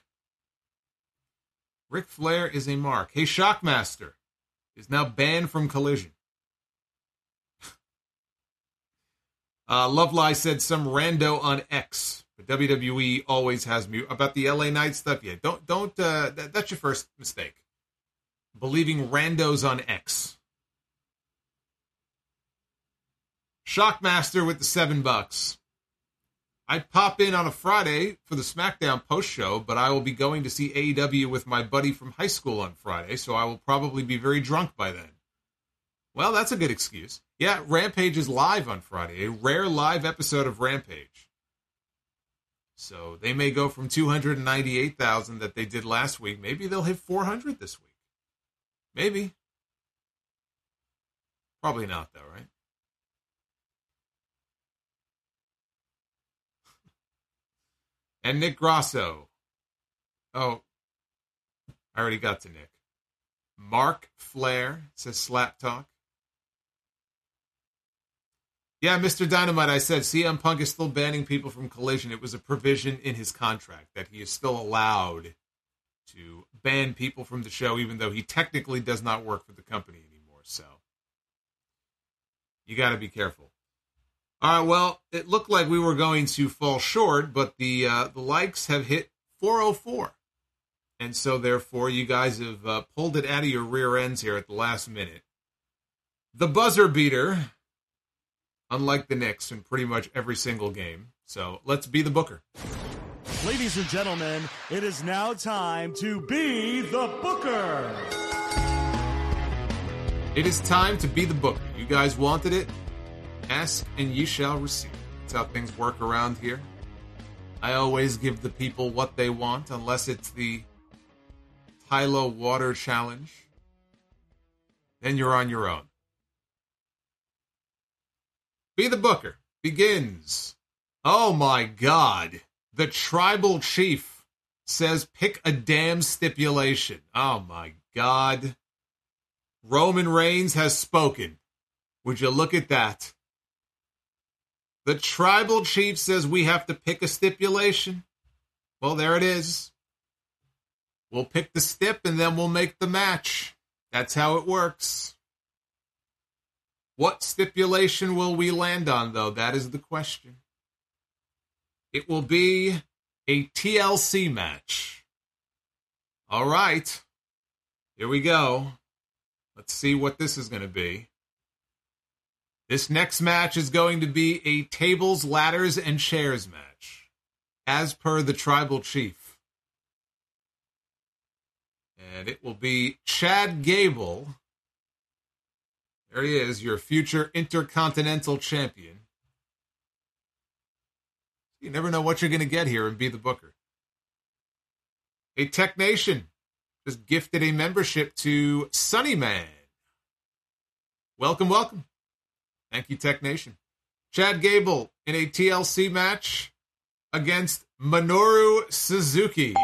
Ric Flair is a mark. Hey, Shockmaster is now banned from Collision. Uh, Lovelie said some rando on X, but W W E always has me about the L A Knight stuff. Yeah, don't don't. Uh, that, that's your first mistake. Believing randos on X. Shockmaster with the seven bucks. I pop in on a Friday for the SmackDown post show, but I will be going to see A E W with my buddy from high school on Friday, so I will probably be very drunk by then. Well, that's a good excuse. Yeah, Rampage is live on Friday, a rare live episode of Rampage. So they may go from two hundred ninety-eight thousand that they did last week. Maybe they'll hit four hundred this week. Maybe. Probably not, though, right? And Nick Grosso. Oh, I already got to Nick. Mark Flair says slap talk. Yeah, Mister Dynamite, I said C M Punk is still banning people from Collision. It was a provision in his contract that he is still allowed to ban people from the show, even though he technically does not work for the company anymore. So you got to be careful. All right, well, it looked like we were going to fall short, but the uh, the likes have hit four oh four. And so, therefore, you guys have uh, pulled it out of your rear ends here at the last minute. The buzzer beater, unlike the Knicks in pretty much every single game. So let's be the booker. Ladies and gentlemen, it is now time to be the booker. It is time to be the booker. You guys wanted it. Ask and ye shall receive. That's how things work around here. I always give the people what they want, unless it's the Tylo Water Challenge. Then you're on your own. Be the Booker begins. Oh my God. The Tribal Chief says pick a damn stipulation. Oh my God. Roman Reigns has spoken. Would you look at that? The Tribal Chief says we have to pick a stipulation. Well, there it is. We'll pick the stip and then we'll make the match. That's how it works. What stipulation will we land on, though? That is the question. It will be a T L C match. All right. Here we go. Let's see what this is going to be. This next match is going to be a tables, ladders, and chairs match, as per the Tribal Chief. And it will be Chad Gable. There he is, your future Intercontinental Champion. You never know what you're going to get here and be the booker. A Tech Nation just gifted a membership to Sunny Man. Welcome, welcome. Thank you, Tech Nation. Chad Gable in a T L C match against Minoru Suzuki.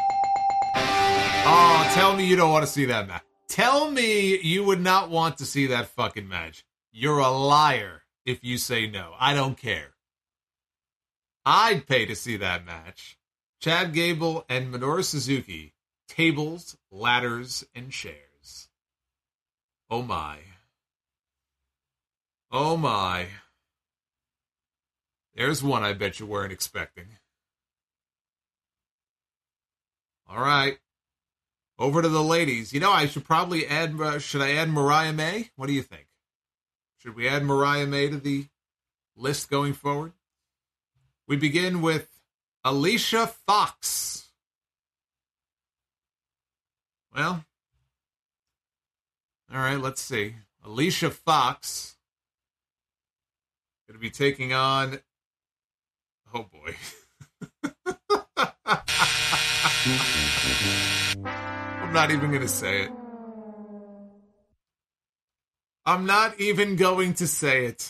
Oh, tell me you don't want to see that match. Tell me you would not want to see that fucking match. You're a liar if you say no. I don't care. I'd pay to see that match. Chad Gable and Minoru Suzuki. Tables, ladders, and chairs. Oh my. Oh my. There's one I bet you weren't expecting. All right. Over to the ladies. You know, I should probably add, uh, should I add Mariah May? What do you think? Should we add Mariah May to the list going forward? We begin with Alicia Fox. Well, all right, let's see. Alicia Fox going to be taking on, oh boy. I'm not even going to say it. I'm not even going to say it.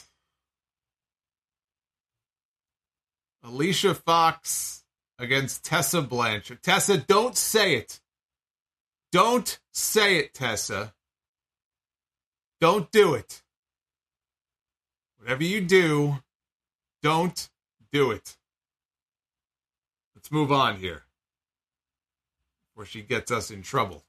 Alicia Fox against Tessa Blanchard. Tessa, don't say it. Don't say it, Tessa. Don't do it. Whatever you do, don't do it. Let's move on here, before she gets us in trouble.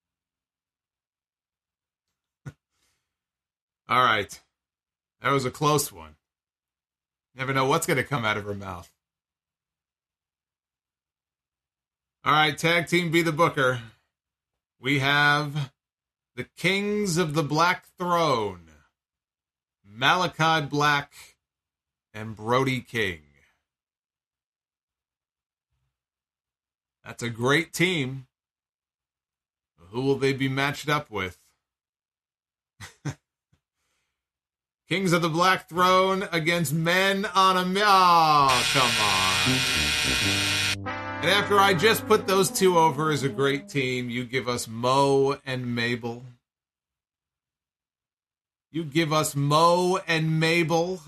All right. That was a close one. Never know what's going to come out of her mouth. All right, tag team Be the Booker. We have the Kings of the Black Throne, Malachi Black and Brody King. That's a great team. Who will they be matched up with? Kings of the Black Throne against Men on a... Oh, come on. And after I just put those two over as a great team, you give us Mo and Mabel. You give us Mo and Mabel.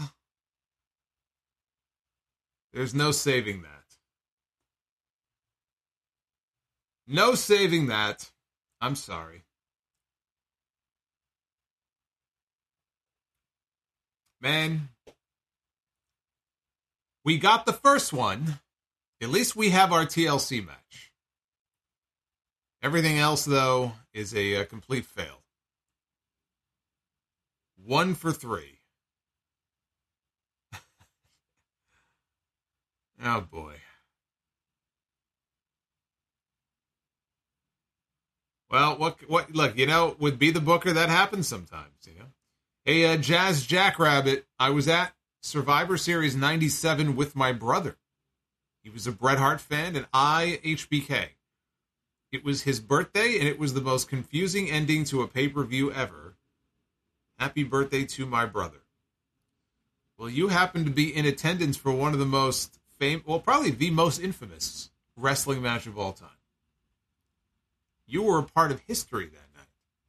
There's no saving that. No saving that. I'm sorry. Man, we got the first one. At least we have our T L C match. Everything else, though, is a, a complete fail. One for three. Oh, boy. Well, what, what, look, you know, with Be the Booker, that happens sometimes, you know. Hey, uh, Jazz Jackrabbit, I was at Survivor Series ninety-seven with my brother. He was a Bret Hart fan, and I, H B K. It was his birthday, and it was the most confusing ending to a pay-per-view ever. Happy birthday to my brother. Well, you happen to be in attendance for one of the most famous, well, probably the most infamous wrestling match of all time. You were a part of history that night.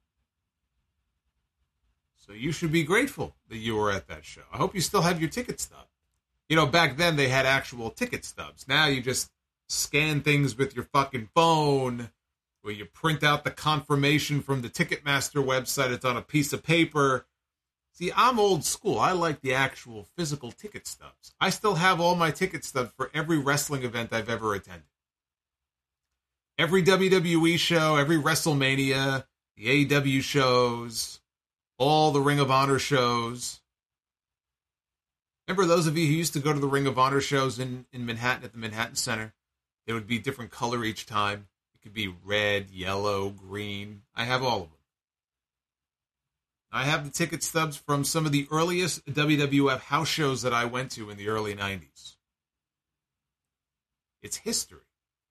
So you should be grateful that you were at that show. I hope you still have your ticket stub. You know, back then they had actual ticket stubs. Now you just scan things with your fucking phone, or you print out the confirmation from the Ticketmaster website. It's on a piece of paper. See, I'm old school. I like the actual physical ticket stubs. I still have all my ticket stubs for every wrestling event I've ever attended. Every W W E show, every WrestleMania, the A E W shows, all the Ring of Honor shows. Remember those of you who used to go to the Ring of Honor shows in, in Manhattan at the Manhattan Center? They would be different color each time. It could be red, yellow, green. I have all of them. I have the ticket stubs from some of the earliest W W F house shows that I went to in the early nineties. It's history.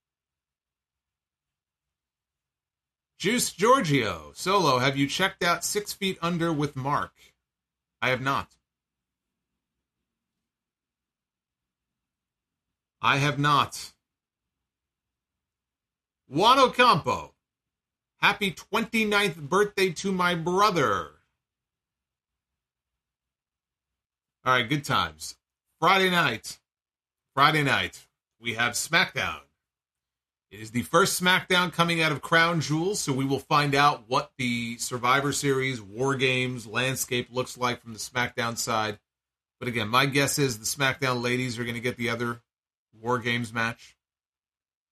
Juice Giorgio, Solo, have you checked out Six Feet Under with Mark? I have not. I have not. Juan Ocampo, happy twenty-ninth birthday to my brother. All right, good times. Friday night. Friday night, we have SmackDown. It is the first SmackDown coming out of Crown Jewel, so we will find out what the Survivor Series, War Games, landscape looks like from the SmackDown side. But again, my guess is the SmackDown ladies are going to get the other War Games match.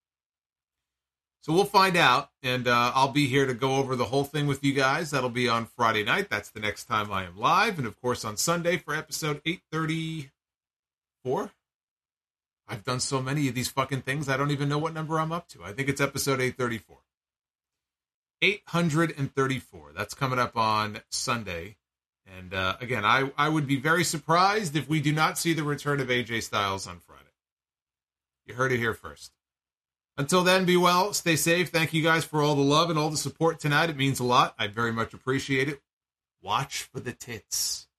So we'll find out, and uh, I'll be here to go over the whole thing with you guys. That'll be on Friday night. That's the next time I am live. And, of course, on Sunday for episode eight thirty-four. I've done so many of these fucking things, I don't even know what number I'm up to. I think it's episode eight thirty-four. eight thirty-four. That's coming up on Sunday. And, uh, again, I, I would be very surprised if we do not see the return of A J Styles on Friday. You heard it here first. Until then, be well, stay safe. Thank you guys for all the love and all the support tonight. It means a lot. I very much appreciate it. Watch for the tits.